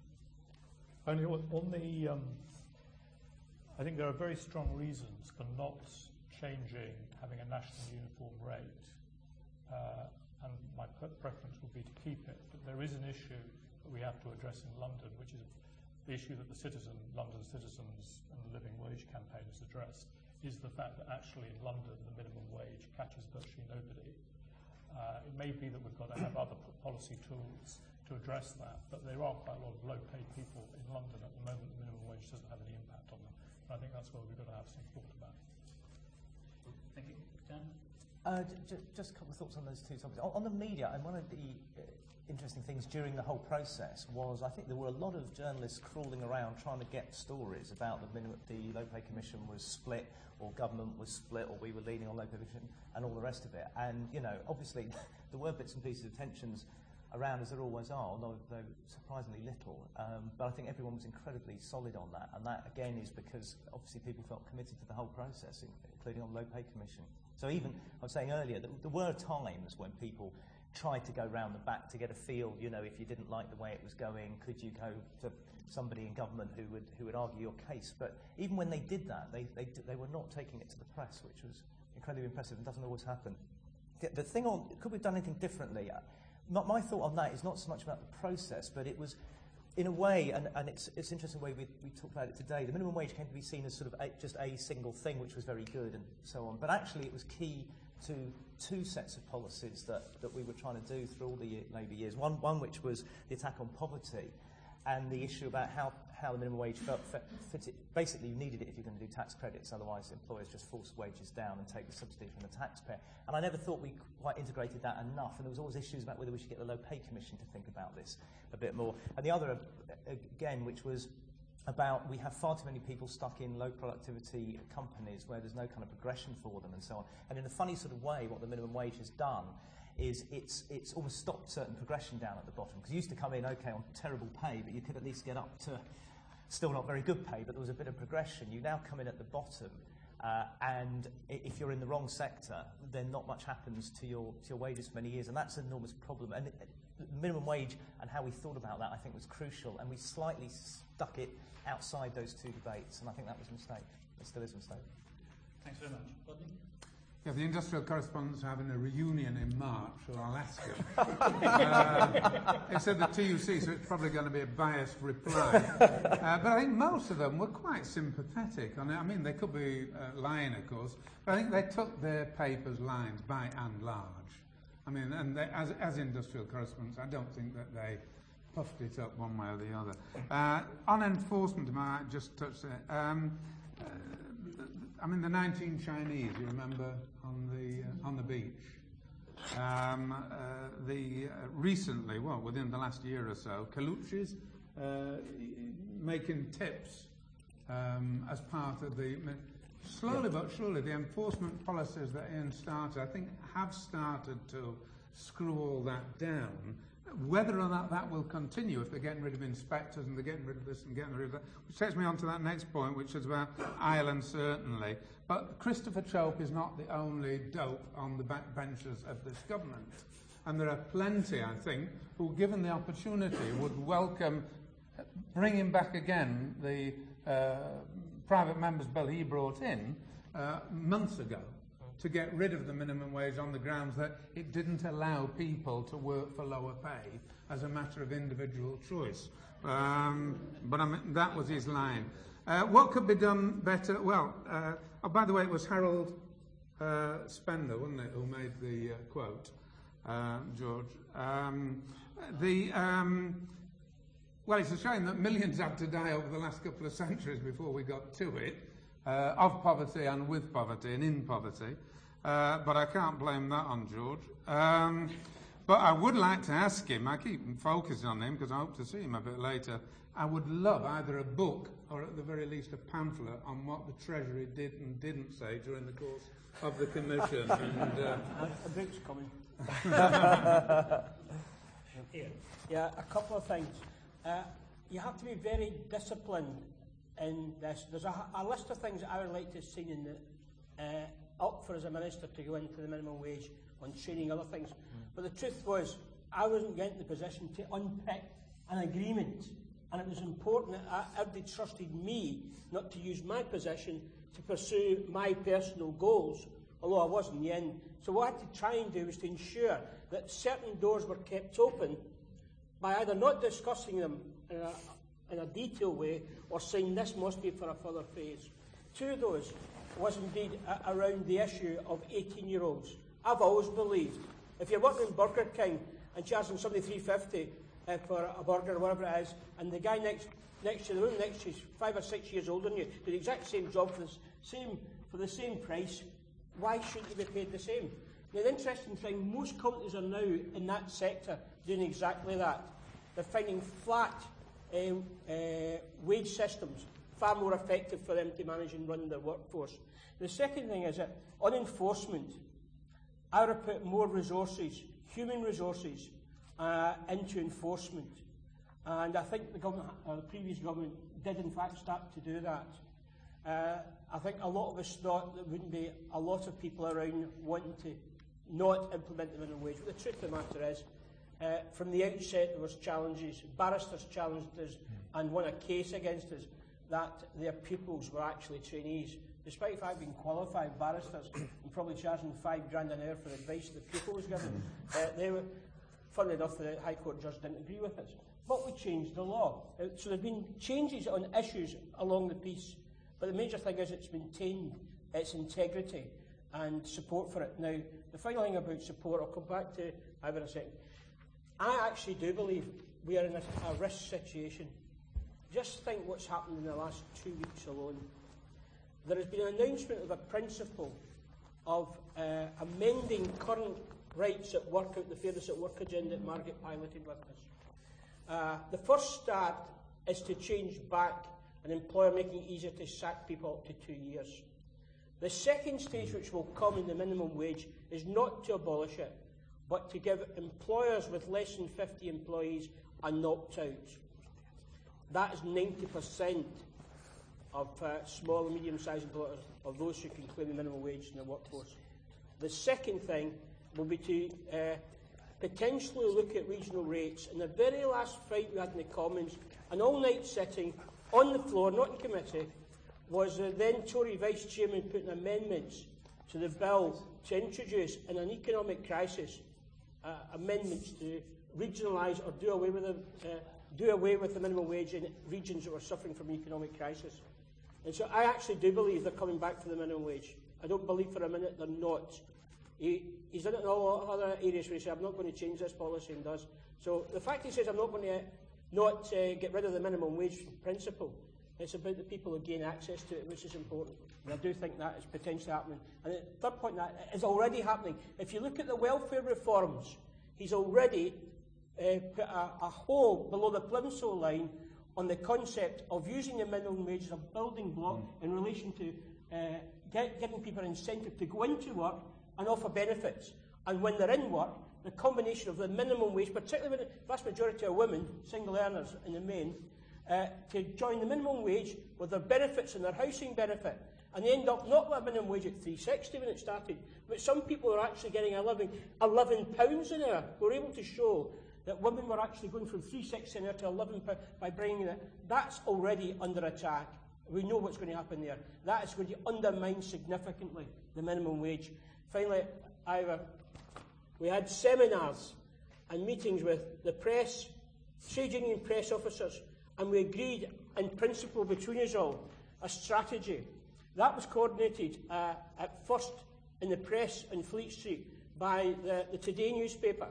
Only on the, um, I think there are very strong reasons for not changing, having a national uniform rate, uh, and my preference would be to keep it. But there is an issue that we have to address in London, which is the issue that the citizen, London Citizens and the Living Wage campaign has addressed, is the fact that actually in London the minimum wage catches virtually nobody. Uh, it may be that we've got to have other policy tools to address that, but there are quite a lot of low-paid people in London at the moment. The minimum wage doesn't have any impact on them. And I think that's where we've got to have some thought about. Thank you. Dan? Uh, j- j- just a couple of thoughts on those two topics. On, on the media, and one of the uh, interesting things during the whole process was I think there were a lot of journalists crawling around trying to get stories about the, minimum, the Low Pay Commission was split, or government was split, or we were leaning on Low Pay Commission, and all the rest of it. And, you know, obviously there were bits and pieces of tensions around, as there always are, although though surprisingly little. Um, but I think everyone was incredibly solid on that, and that, again, is because obviously people felt committed to the whole process, including on Low Pay Commission. So even, I was saying earlier, that there were times when people tried to go round the back to get a feel, you know, if you didn't like the way it was going, could you go to somebody in government who would who would argue your case? But even when they did that, they they, they were not taking it to the press, which was incredibly impressive and doesn't always happen. The, the thing on, could we have done anything differently? My, my thought on that is not so much about the process, but it was, in a way, and, and it's it's interesting the way we, we talked about it today, the minimum wage came to be seen as sort of a, just a single thing, which was very good and so on. But actually it was key to two sets of policies that, that we were trying to do through all the year, Labour years. One, one which was the attack on poverty and the issue about how, how the minimum wage felt, fit, fit it. Basically, you needed it if you're going to do tax credits, otherwise employers just force wages down and take the subsidy from the taxpayer. And I never thought we quite integrated that enough, and there was always issues about whether we should get the Low Pay Commission to think about this a bit more. And the other, again, which was about we have far too many people stuck in low productivity companies where there's no kind of progression for them and so on. And in a funny sort of way, what the minimum wage has done is it's it's almost stopped certain progression down at the bottom. Because you used to come in, okay, on terrible pay, but you could at least get up to still not very good pay, but there was a bit of progression. You now come in at the bottom, uh, and if you're in the wrong sector, then not much happens to your to your wages for many years, and that's an enormous problem. And it, minimum wage and how we thought about that, I think, was crucial, and we slightly stuck it outside those two debates, and I think that was a mistake. It still is a mistake. Thanks very much. Rodney? Yeah, the industrial correspondents are having a reunion in March, so I'll ask them. uh, it said the T U C, so it's probably going to be a biased reply. Uh, but I think most of them were quite sympathetic. I mean, they could be uh, lying, of course, but I think they took their papers' lines by and large. I mean, and they, as, as industrial correspondents, I don't think that they puffed it up one way or the other. Uh, on enforcement, I might just touch there. Um, uh, I mean, the nineteen Chinese, you remember, on the uh, on the beach. Um, uh, the uh, recently, well, within the last year or so, Colucci's uh, making tips um, as part of the. Slowly but surely, the enforcement policies that Ian started, I think, have started to screw all that down. Whether or not that will continue, if they're getting rid of inspectors and they're getting rid of this and getting rid of that, which takes me on to that next point, which is about Ireland, certainly. But Christopher Chope is not the only dope on the back benches of this government. And there are plenty, I think, who, given the opportunity, would welcome bringing back again the uh, private members bill he brought in uh, months ago, to get rid of the minimum wage on the grounds that it didn't allow people to work for lower pay as a matter of individual choice. Um, but I mean, that was his line. Uh, what could be done better? Well, uh, oh, by the way, it was Harold uh, Spender, wasn't it, who made the uh, quote, uh, George. Um, the um, well, it's a shame that millions had to die over the last couple of centuries before we got to it. Uh, of poverty and with poverty and in poverty, uh, but I can't blame that on George. Um, but I would like to ask him, I keep focusing on him because I hope to see him a bit later, I would love either a book or at the very least a pamphlet on what the Treasury did and didn't say during the course of the Commission. and, uh, a book's coming. Here. Yeah, a couple of things. Uh, you have to be very disciplined in this. There's a, a list of things that I would like to see in the, uh, up for as a minister to go into the minimum wage on training, other things. Mm. But the truth was, I wasn't getting the position to unpick an agreement, and it was important that I, everybody trusted me not to use my position to pursue my personal goals, although I was in the end. So what I had to try and do was to ensure that certain doors were kept open by either not discussing them in a, in a detailed way, or saying this must be for a further phase. Two of those was indeed a, around the issue of eighteen-year-olds. I've always believed, if you're working in Burger King and charging somebody three pounds fifty uh, for a burger or whatever it is, and the guy next next to the room next to you is five or six years older than you, do the exact same job for the same for the same price, why shouldn't they be paid the same? Now, the interesting thing, most companies are now in that sector doing exactly that. They're finding flat uh, uh, wage systems far more effective for them to manage and run their workforce. The second thing is that on enforcement, I would put more resources, human resources, uh, into enforcement. And I think the, government, uh, the previous government did in fact start to do that. Uh, I think a lot of us thought there wouldn't be a lot of people around wanting to not implement the minimum wage. But the truth of the matter is, uh, from the outset there was challenges. Barristers challenged us and won a case against us that their pupils were actually trainees. Despite the fact being qualified barristers and probably charging five grand an hour for advice the pupil was given, uh, they were, funnily enough, the High Court judge didn't agree with us. But we changed the law. Uh, so there have been changes on issues along the piece, but the major thing is it's maintained its integrity and support for it. Now, the final thing about support, I'll come back to Ivor in a second. I actually do believe we are in a, a risk situation. Just think what's happened in the last two weeks alone. There has been an announcement of a principle of uh, amending current rights at work out the Fairness at Work agenda that Margaret piloted with us. Uh, the first start is to change back an employer making it easier to sack people up to two years. The second stage, which will come in the minimum wage, is not to abolish it, but to give employers with less than fifty employees an opt-out. That is ninety percent of uh, small and medium-sized employers, of those who can claim the minimum wage in the workforce. The second thing will be to uh, potentially look at regional rates. In the very last fight we had in the Commons, an all-night sitting on the floor, not in committee, was the then Tory Vice Chairman putting amendments to the bill to introduce, in an economic crisis, uh, amendments to regionalise or do away with the, uh, do away with the minimum wage in regions that were suffering from an economic crisis. And so I actually do believe they're coming back for the minimum wage. I don't believe for a minute they're not. He, he's done it in all other areas where he says, I'm not going to change this policy, and does. So the fact he says, I'm not going to not uh, get rid of the minimum wage principle, it's about the people who gain access to it, which is important. And I do think that is potentially happening. And the third point, that is already happening. If you look at the welfare reforms, he's already uh, put a, a hole below the plimsoll line on the concept of using the minimum wage as a building block mm. in relation to uh, get, giving people an incentive to go into work and offer benefits. And when they're in work, the combination of the minimum wage, particularly when the vast majority are women, single earners in the main, uh, to join the minimum wage with their benefits and their housing benefit. And they end up not with a minimum wage at three sixty when it started, but some people are actually getting a living eleven pounds an hour. We're able to show that women were actually going from three sixty an hour to eleven pounds by bringing it. That's already under attack. We know what's going to happen there. That is going to undermine significantly the minimum wage. Finally, Ivor, we had seminars and meetings with the press, trade union press officers, and we agreed in principle between us all a strategy. That was coordinated uh, at first in the press in Fleet Street by the, the Today newspaper.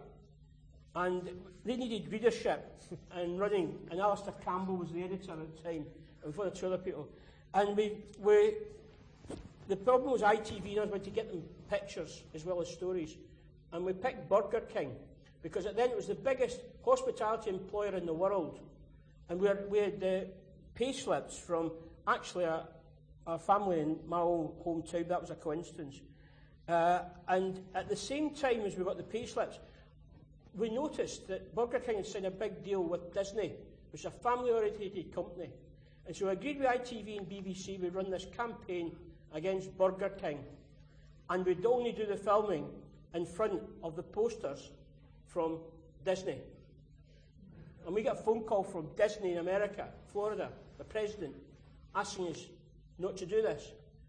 And they needed readership and running, and Alistair Campbell was the editor at the time, and for the two other people. And we, we, the problem was I T V and us went to get them pictures as well as stories. And we picked Burger King, because then it was the biggest hospitality employer in the world. And we, were, we had uh, pay slips from actually a, a family in my own hometown. That was a coincidence. Uh, and at the same time as we got the pay slips, we noticed that Burger King had signed a big deal with Disney, which is a family-oriented company. And so we agreed with I T V and B B C we'd run this campaign against Burger King. And we'd only do the filming in front of the posters from Disney. And we got a phone call from Disney in America, Florida, the president, asking us not to do this.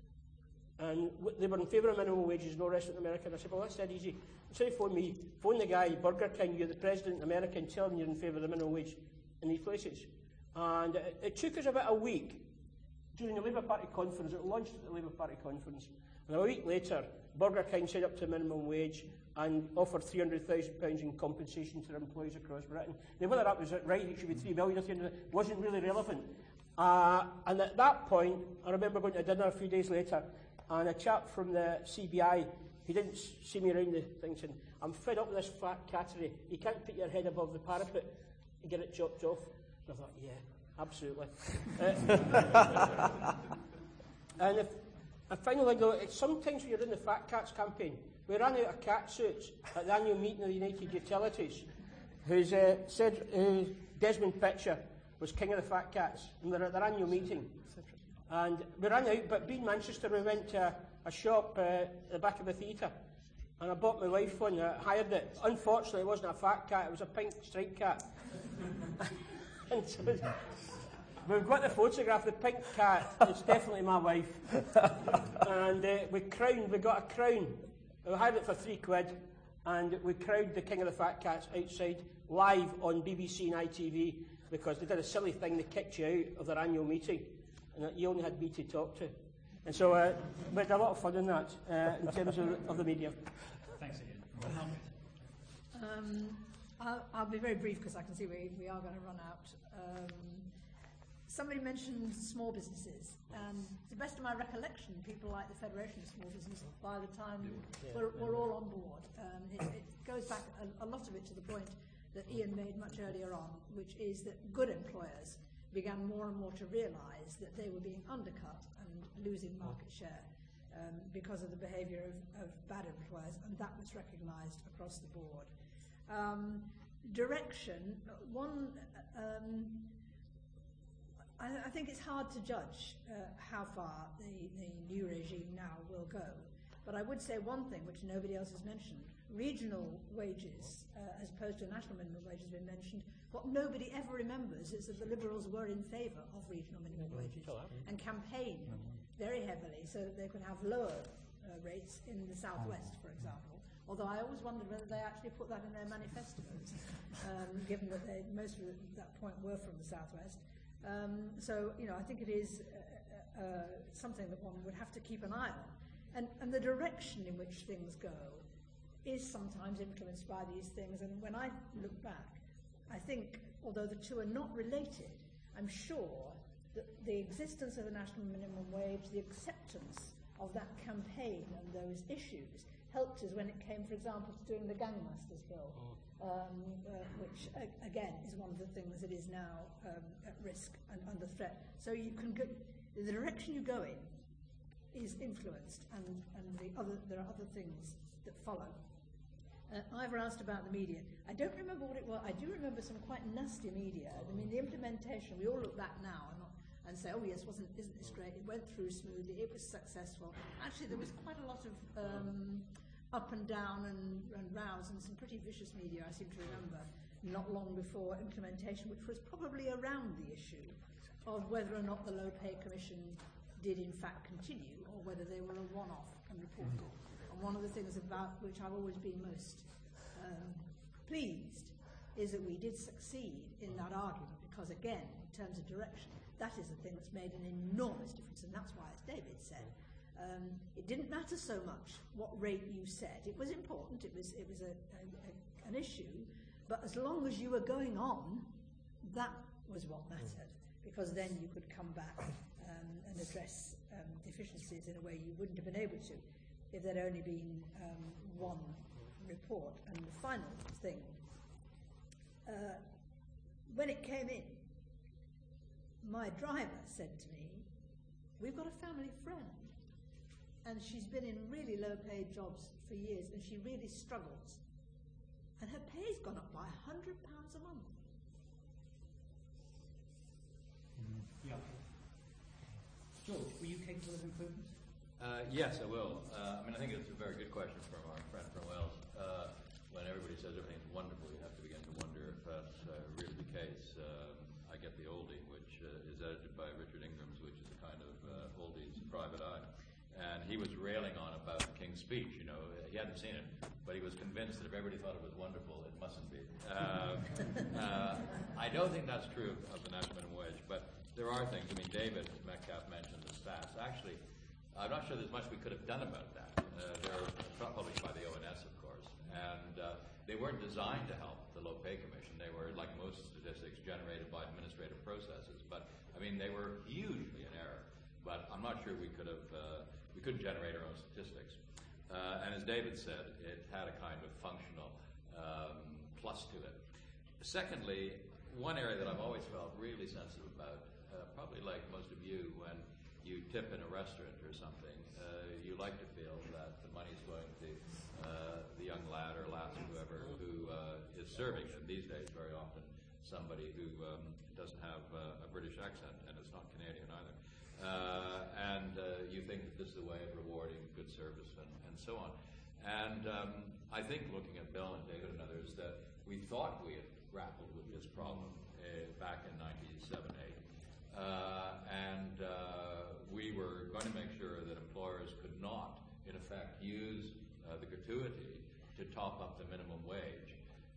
And they were in favour of minimum wages and all the rest of America. And I said, well, that's dead easy. Instead of phone me, phone the guy, Burger King, you're the president in America, and tell him you're in favour of the minimum wage in these places. And it, it took us about a week during the Labour Party conference. It launched at the Labour Party conference. And a week later, Burger King signed up to minimum wage and offered three hundred thousand pounds in compensation to their employees across Britain. Now, whether that was right, it should be three million or three hundred, wasn't really relevant. Uh, and at that point, I remember going to dinner a few days later, and a chap from the C B I, he didn't s- see me around the thing, saying, I'm fed up with this fat cattery. You can't put your head above the parapet and get it chopped off. And I thought, yeah, absolutely. uh, and if, and finally, though, it's sometimes when you're in the Fat Cats campaign, we ran out of cat suits at the annual meeting of the United Utilities, who's uh, said uh, Desmond Pitcher was king of the Fat Cats, and we were at their annual meeting. And we ran out, but being Manchester, we went to a, a shop uh, at the back of the theatre, and I bought my wife one, I hired it. Unfortunately, it wasn't a fat cat, it was a pink striped cat. And so we've got the photograph, the pink cat, it's definitely my wife. And uh, we crowned, we got a crown. We hired it for three quid, and we crowned the king of the Fat Cats outside, live on B B C and I T V, because they did a silly thing, they kicked you out of their annual meeting, and you only had me to talk to. And so uh, we had a lot of fun in that, uh, in terms of, of the media. Thanks again. Um, I'll, I'll be very brief because I can see we, we are going to run out. Um, somebody mentioned small businesses, and to the best of my recollection, people like the Federation of Small Business, by the time Yeah. we're, we're all on board. Um, it, it goes back, a, a lot of it, to the point that Ian made much earlier on, which is that good employers began more and more to realise that they were being undercut and losing market share um, because of the behaviour of, of bad employers, and that was recognised across the board. Um, direction, one, um, I, I think it's hard to judge uh, how far the, the new regime now will go, but I would say one thing which nobody else has mentioned. Regional wages, uh, as opposed to national minimum wage, has been mentioned. What nobody ever remembers is that the Liberals were in favour of regional minimum wages and campaigned very heavily so that they could have lower uh, rates in the southwest, for example. Although I always wondered whether they actually put that in their manifestos, um, given that they, most of that point were from the southwest. Um, so, you know, I think it is uh, uh, something that one would have to keep an eye on. And, and the direction in which things go is sometimes influenced by these things. And when I look back, I think, although the two are not related, I'm sure that the existence of the national minimum wage, the acceptance of that campaign and those issues helped us when it came, for example, to doing the Gangmasters Bill, um, uh, which, uh, again, is one of the things that is now um, at risk and under threat. So you can go, the direction you go in is influenced, and, and the other, there are other things that follow. Uh, Ivor asked about the media. I don't remember what it was. I do remember some quite nasty media. I mean, the implementation, we all look back now and, not, and say, oh yes, wasn't, isn't this great? It went through smoothly, it was successful. Actually, there was quite a lot of um, up and down and, and rows, and some pretty vicious media, I seem to remember, not long before implementation, which was probably around the issue of whether or not the Low Pay Commission did in fact continue, or whether they were a one-off and reportable. And one of the things about which I've always been most um, pleased is that we did succeed in that argument, because again, in terms of direction, that is the thing that's made an enormous difference, and that's why, as David said, um, it didn't matter so much what rate you set. It was important, it was, it was a, a, a, an issue, but as long as you were going on, that was what mattered, because then you could come back um, and address um, deficiencies in a way you wouldn't have been able to if there'd only been um, one report. And the final thing, uh, when it came in, my driver said to me, we've got a family friend, and she's been in really low-paid jobs for years, and she really struggles. And her pay's gone up by one hundred pounds a month. Yeah. George, were you capable of improvement? Uh, yes, I will. Uh, I mean, I think it's a very good question from our friend from Wales. Uh, when everybody says everything's wonderful, you have to begin to wonder if that's uh, really the case. Um, I get the oldie, which uh, is edited by Richard Ingrams, which is a kind of uh, oldies private eye. And he was railing on about the King's Speech. You know, he hadn't seen it, but he was convinced that if everybody thought it was wonderful, it mustn't be. Uh, uh, I don't think that's true of, of the national minimum wage, but there are things. I mean, David Metcalf mentioned the stats. Actually, I'm not sure there's much we could have done about that. Uh, they're published by the O N S, of course, and uh, they weren't designed to help the Low Pay Commission. They were, like most statistics, generated by administrative processes. But, I mean, they were hugely in error. But I'm not sure we could have uh, we couldn't generate our own statistics. Uh, and as David said, it had a kind of functional um, plus to it. Secondly, one area that I've always felt really sensitive about, uh, probably like most of you, when you tip in a restaurant or something, uh, you like to feel that the money's going to uh, the young lad or lass or whoever who uh, is serving, and these days very often somebody who um, doesn't have uh, a British accent, and it's not Canadian either. Uh, and uh, you think that this is a way of rewarding good service and, and so on. And um, I think looking at Bill and David and others that we thought we had grappled with this problem uh, back in ninety-seven eight. Uh, and uh, we were going to make sure that employers could not, in effect, use uh, the gratuity to top up the minimum wage.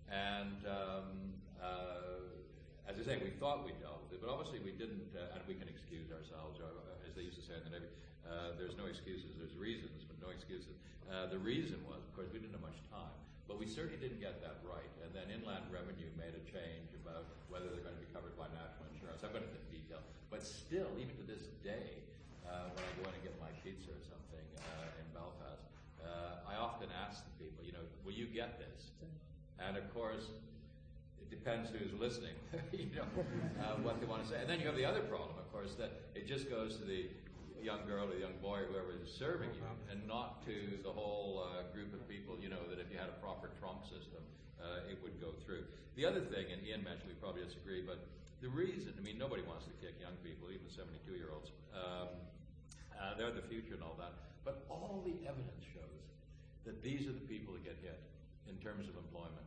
And um, uh, as I say, we thought we dealt with it, but obviously we didn't, uh, and we can excuse ourselves, or, uh, as they used to say in the Navy, uh, there's no excuses, there's reasons, but no excuses. Uh, the reason was, of course, we didn't have much time, but we certainly didn't get that right. And then Inland Revenue made a change about whether they're going to be covered by national insurance. I'm going to get detail, but still, even to this day, uh, when I go in and get my pizza or something uh, in Belfast, uh, I often ask the people, you know, will you get this? And of course, it depends who's listening, you know, uh, what they want to say. And then you have the other problem, of course, that it just goes to the young girl or the young boy or whoever is serving you, and not to the whole uh, group of people, you know, that if you had a proper trunk system, uh, it would go through. The other thing, and Ian mentioned, we probably disagree, but the reason, I mean, nobody wants to kick young people, even seventy-two-year-olds. Um, uh, they're the future and all that. But all the evidence shows that these are the people that get hit in terms of employment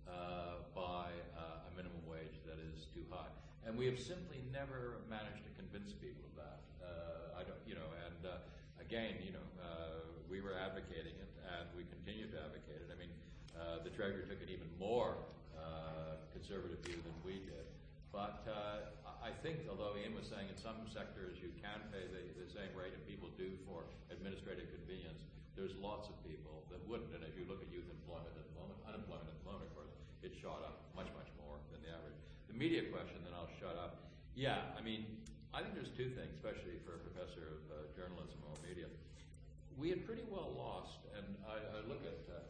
uh, by uh, a minimum wage that is too high. And we have simply never managed to convince people of that. Uh, I don't, you know, and uh, again, you know, uh, we were advocating it, and we continue to advocate it. I mean, uh, the Treasury took an even more uh, conservative view than we did. But uh, I think, although Ian was saying in some sectors you can pay the, the same rate and people do for administrative convenience, there's lots of people that wouldn't. And if you look at youth employment at the moment, unemployment at the moment, of course, it shot up much, much more than the average. The media question, then I'll shut up. Yeah, I mean, I think there's two things, especially for a professor of uh, journalism or media. We had pretty well lost, and I, I look at uh,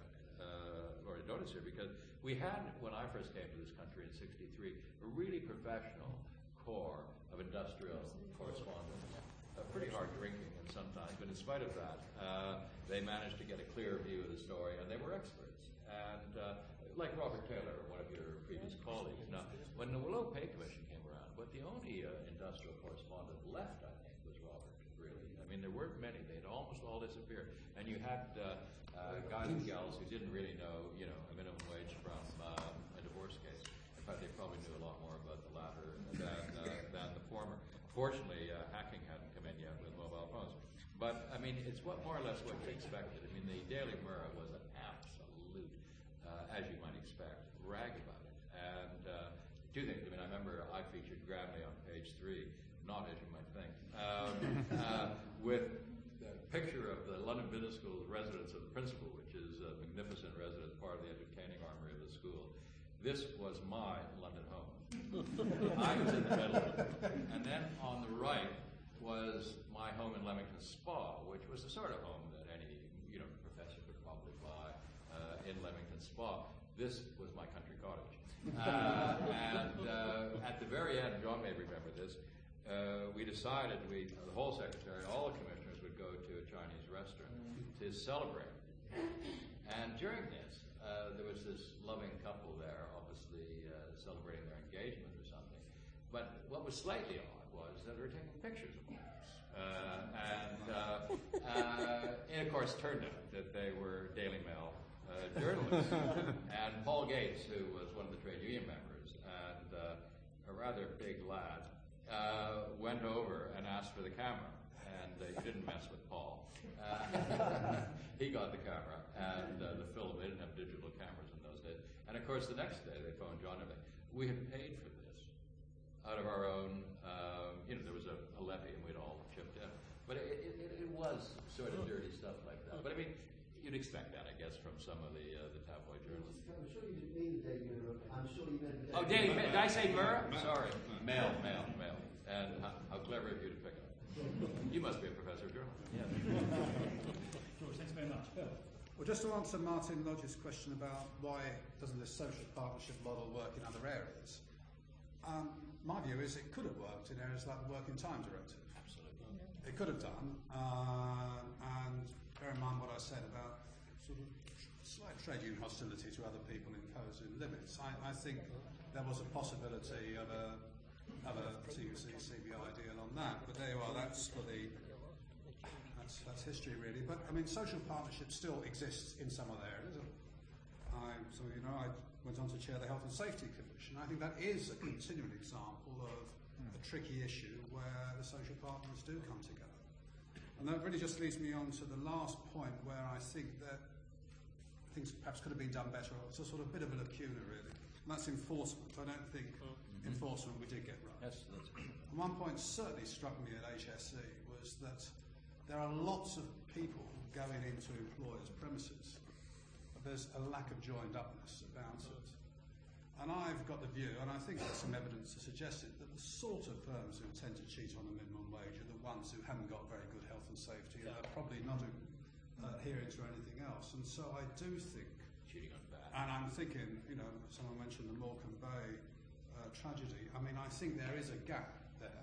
uh, Laurie Donis here, because we had, when I first came to this country in sixty-three, a really professional corps of industrial correspondents. Uh, pretty hard drinking and sometimes, but in spite of that, uh, they managed to get a clear view of the story, and they were experts. And uh, like Robert Taylor, one of your previous colleagues. Now, when the Low Pay Commission came around, but the only uh, industrial correspondent left, I think, was Robert, really. I mean, there weren't many. They'd almost all disappeared. And you had uh, uh, guys and gals who didn't really know, you know, a minimum wage from um, a divorce case. In fact, they probably knew a lot more about the latter than, uh, than the former. Fortunately, uh, hacking hadn't come in yet with mobile phones. But, I mean, it's what more or less what you expected. I mean, the Daily Mirror was an absolute, uh, as you might expect, rag about it. And uh, two things. I mean, I remember I featured grandly on page three, not as you might think, um, uh, with a picture of the London Business School's residence of the principal, which is a magnificent residence, part of the entertaining armory of the school. This was my London home. I was in the middle. And then on the right was my home in Leamington Spa, which was the sort of home that any, you know, professor could probably buy uh, in Leamington Spa. This was my country cottage. Uh, and uh, at the very end, John may remember this, uh, we decided, we, uh, the whole secretary, all the commissioners would go to a Chinese restaurant to celebrate. And during this, uh, there was this loving couple there, obviously uh, celebrating their engagement or something. But what was slightly odd was that they were taking pictures of us. Uh, and, uh, uh, and of course, turned out that they were Daily Mail uh, journalists. And Paul Gates, who was one of the trade union members and uh, a rather big lad, uh, went over and asked for the camera. And uh, he didn't mess with Paul. Uh, he got the camera and uh, the film. They didn't have digital cameras in those days. And of course, the next day they phoned John and me. We had paid for this out of our own, um, you know, there was a, a levy and we'd all chipped in. But it, it, it was sort of dirty stuff like that. But I mean, you'd expect that, I guess, from some of the uh, the tabloid journalists. I'm sure you didn't mean the Daily Mirror. I'm sure you meant the Oh, Daily Mirror. Did I say Mirror? Sorry. Mail, mail, mail. And how, how clever of you to pick it up. You must be a professor of journalism. Yeah. George, thanks very much. Bill? Well, just to answer Martin Lodge's question about why doesn't this social partnership model work in other areas, um, my view is it could have worked in areas like the Working Time Directive. Absolutely. It could have done, uh, and bear in mind what I said about sort of slight trade union hostility to other people imposing limits. I, I think there was a possibility of a, of a C U C C B I deal on that, but there you are, that's for the That's, that's history, really. But, I mean, social partnership still exists in some other areas. I, so, you know, I went on to chair the Health and Safety Commission. I think that is a continuing example of a tricky issue where the social partners do come together. And that really just leads me on to the last point where I think that things perhaps could have been done better. It's a sort of bit of a lacuna, really. And that's enforcement. I don't think mm-hmm. enforcement we did get right. Yes, that's and one point certainly struck me at H S E was that there are lots of people going into employers' premises, but there's a lack of joined-upness about it. And I've got the view, and I think there's some evidence to suggest it, that the sort of firms who tend to cheat on the minimum wage are the ones who haven't got very good health and safety, and are probably not adhering to anything else. And so I do think, cheating on bad. and I'm thinking, you know, someone mentioned the Morecambe Bay uh, tragedy. I mean, I think there is a gap there,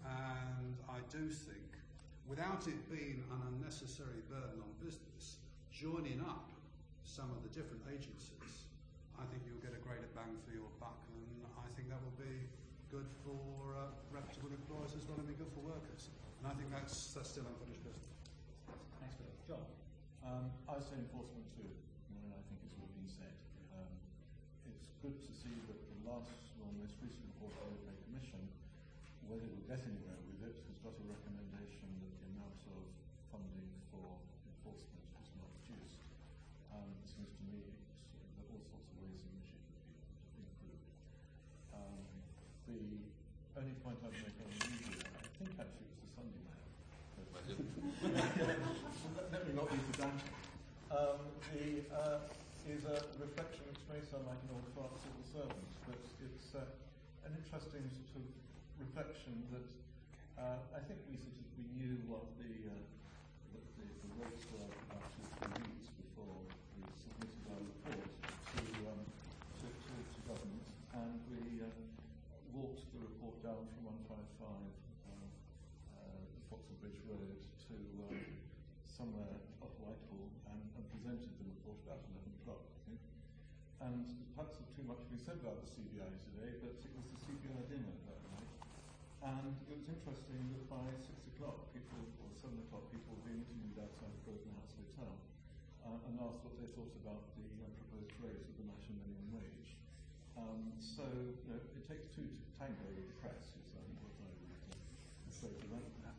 and I do think, without it being an unnecessary burden on business, joining up some of the different agencies, I think you'll get a greater bang for your buck, and I think that will be good for uh, reputable employers as well, and be good for workers. And I think that's that's still unfinished business. Thanks, Bill. John? Um, I would say enforcement too, and I think it's all been said. Um, it's good to see that the last, well, most recent report of the European Commission, whether we'll get anywhere with it, has got a recommendation that the amount of funding for enforcement is not reduced. Um, it seems to me that all sorts of ways in which it could be improved. Um, the only point I'd make on the media, I think actually it was the Sunday Mail. Let me not be pedantic. Um, the uh, is a reflection which may sound like an old fart civil servant, but it's uh, an interesting sort of reflection that uh, I think we sort of we knew what the, uh, the, the, the rates were about two or three weeks before we submitted our report to, um, to, to, to government, and we uh, walked the report down from one fifty-five um, uh, Vauxhall Bridge Road to um, somewhere off Whitehall and, and presented the report about eleven o'clock, I think. And perhaps too much to be said about the C B I today, but it was the C B I dinner that night. And it was interesting that by six o'clock, people, or seven o'clock, people were being interviewed outside the Grosvenor House Hotel uh, and asked what they thought about the uh, proposed raise of the national minimum wage. Um, so, you know, it takes two to tango with the press, is um, what I would uh, say to that.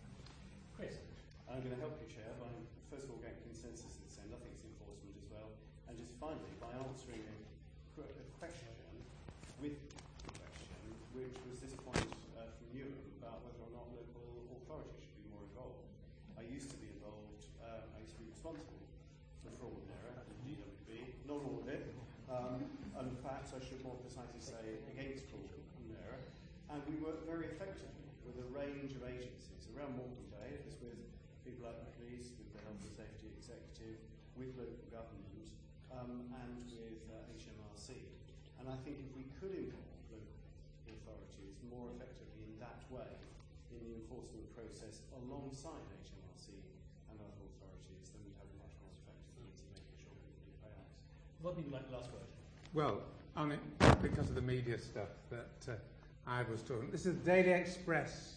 Chris? I'm going to help you, Chair, by first of all getting consensus at this end. I think it's enforcement as well. And just finally, by answering a, a question with the question, which was this point uh, from Newham about whether or not local authorities should be more involved. I used to be involved, uh, I used to be responsible for fraud and error at the D W B, not all of it, um, and perhaps I should more precisely say against fraud and error. And we worked very effectively with a range of agencies around Morecambe Bay. It was with people like the police, with the Health and Safety Executive, with local government, um, and with uh, H M R C. And I think if we could involve local authorities more effectively in that way, in the enforcement process alongside H M R C and other authorities, then we'd have a much more effective means of making sure people do payouts. What would you like the last word? Well, on it, because of the media stuff that uh, I was talking, this is Daily Express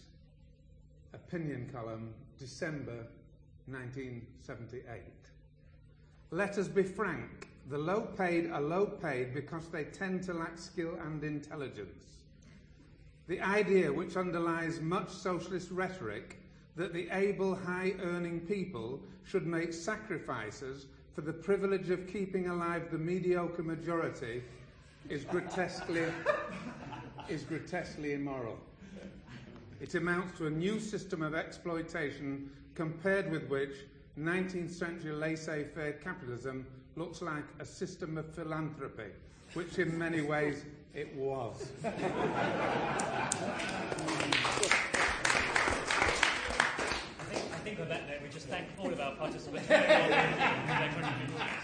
opinion column, December nineteen seventy-eight. Let us be frank, the low-paid are low-paid because they tend to lack skill and intelligence. The idea which underlies much socialist rhetoric that the able, high-earning people should make sacrifices for the privilege of keeping alive the mediocre majority is grotesquely, is grotesquely immoral. It amounts to a new system of exploitation compared with which nineteenth century laissez-faire capitalism looks like a system of philanthropy, which in many ways it was. thank all of our participants very well for their contribution.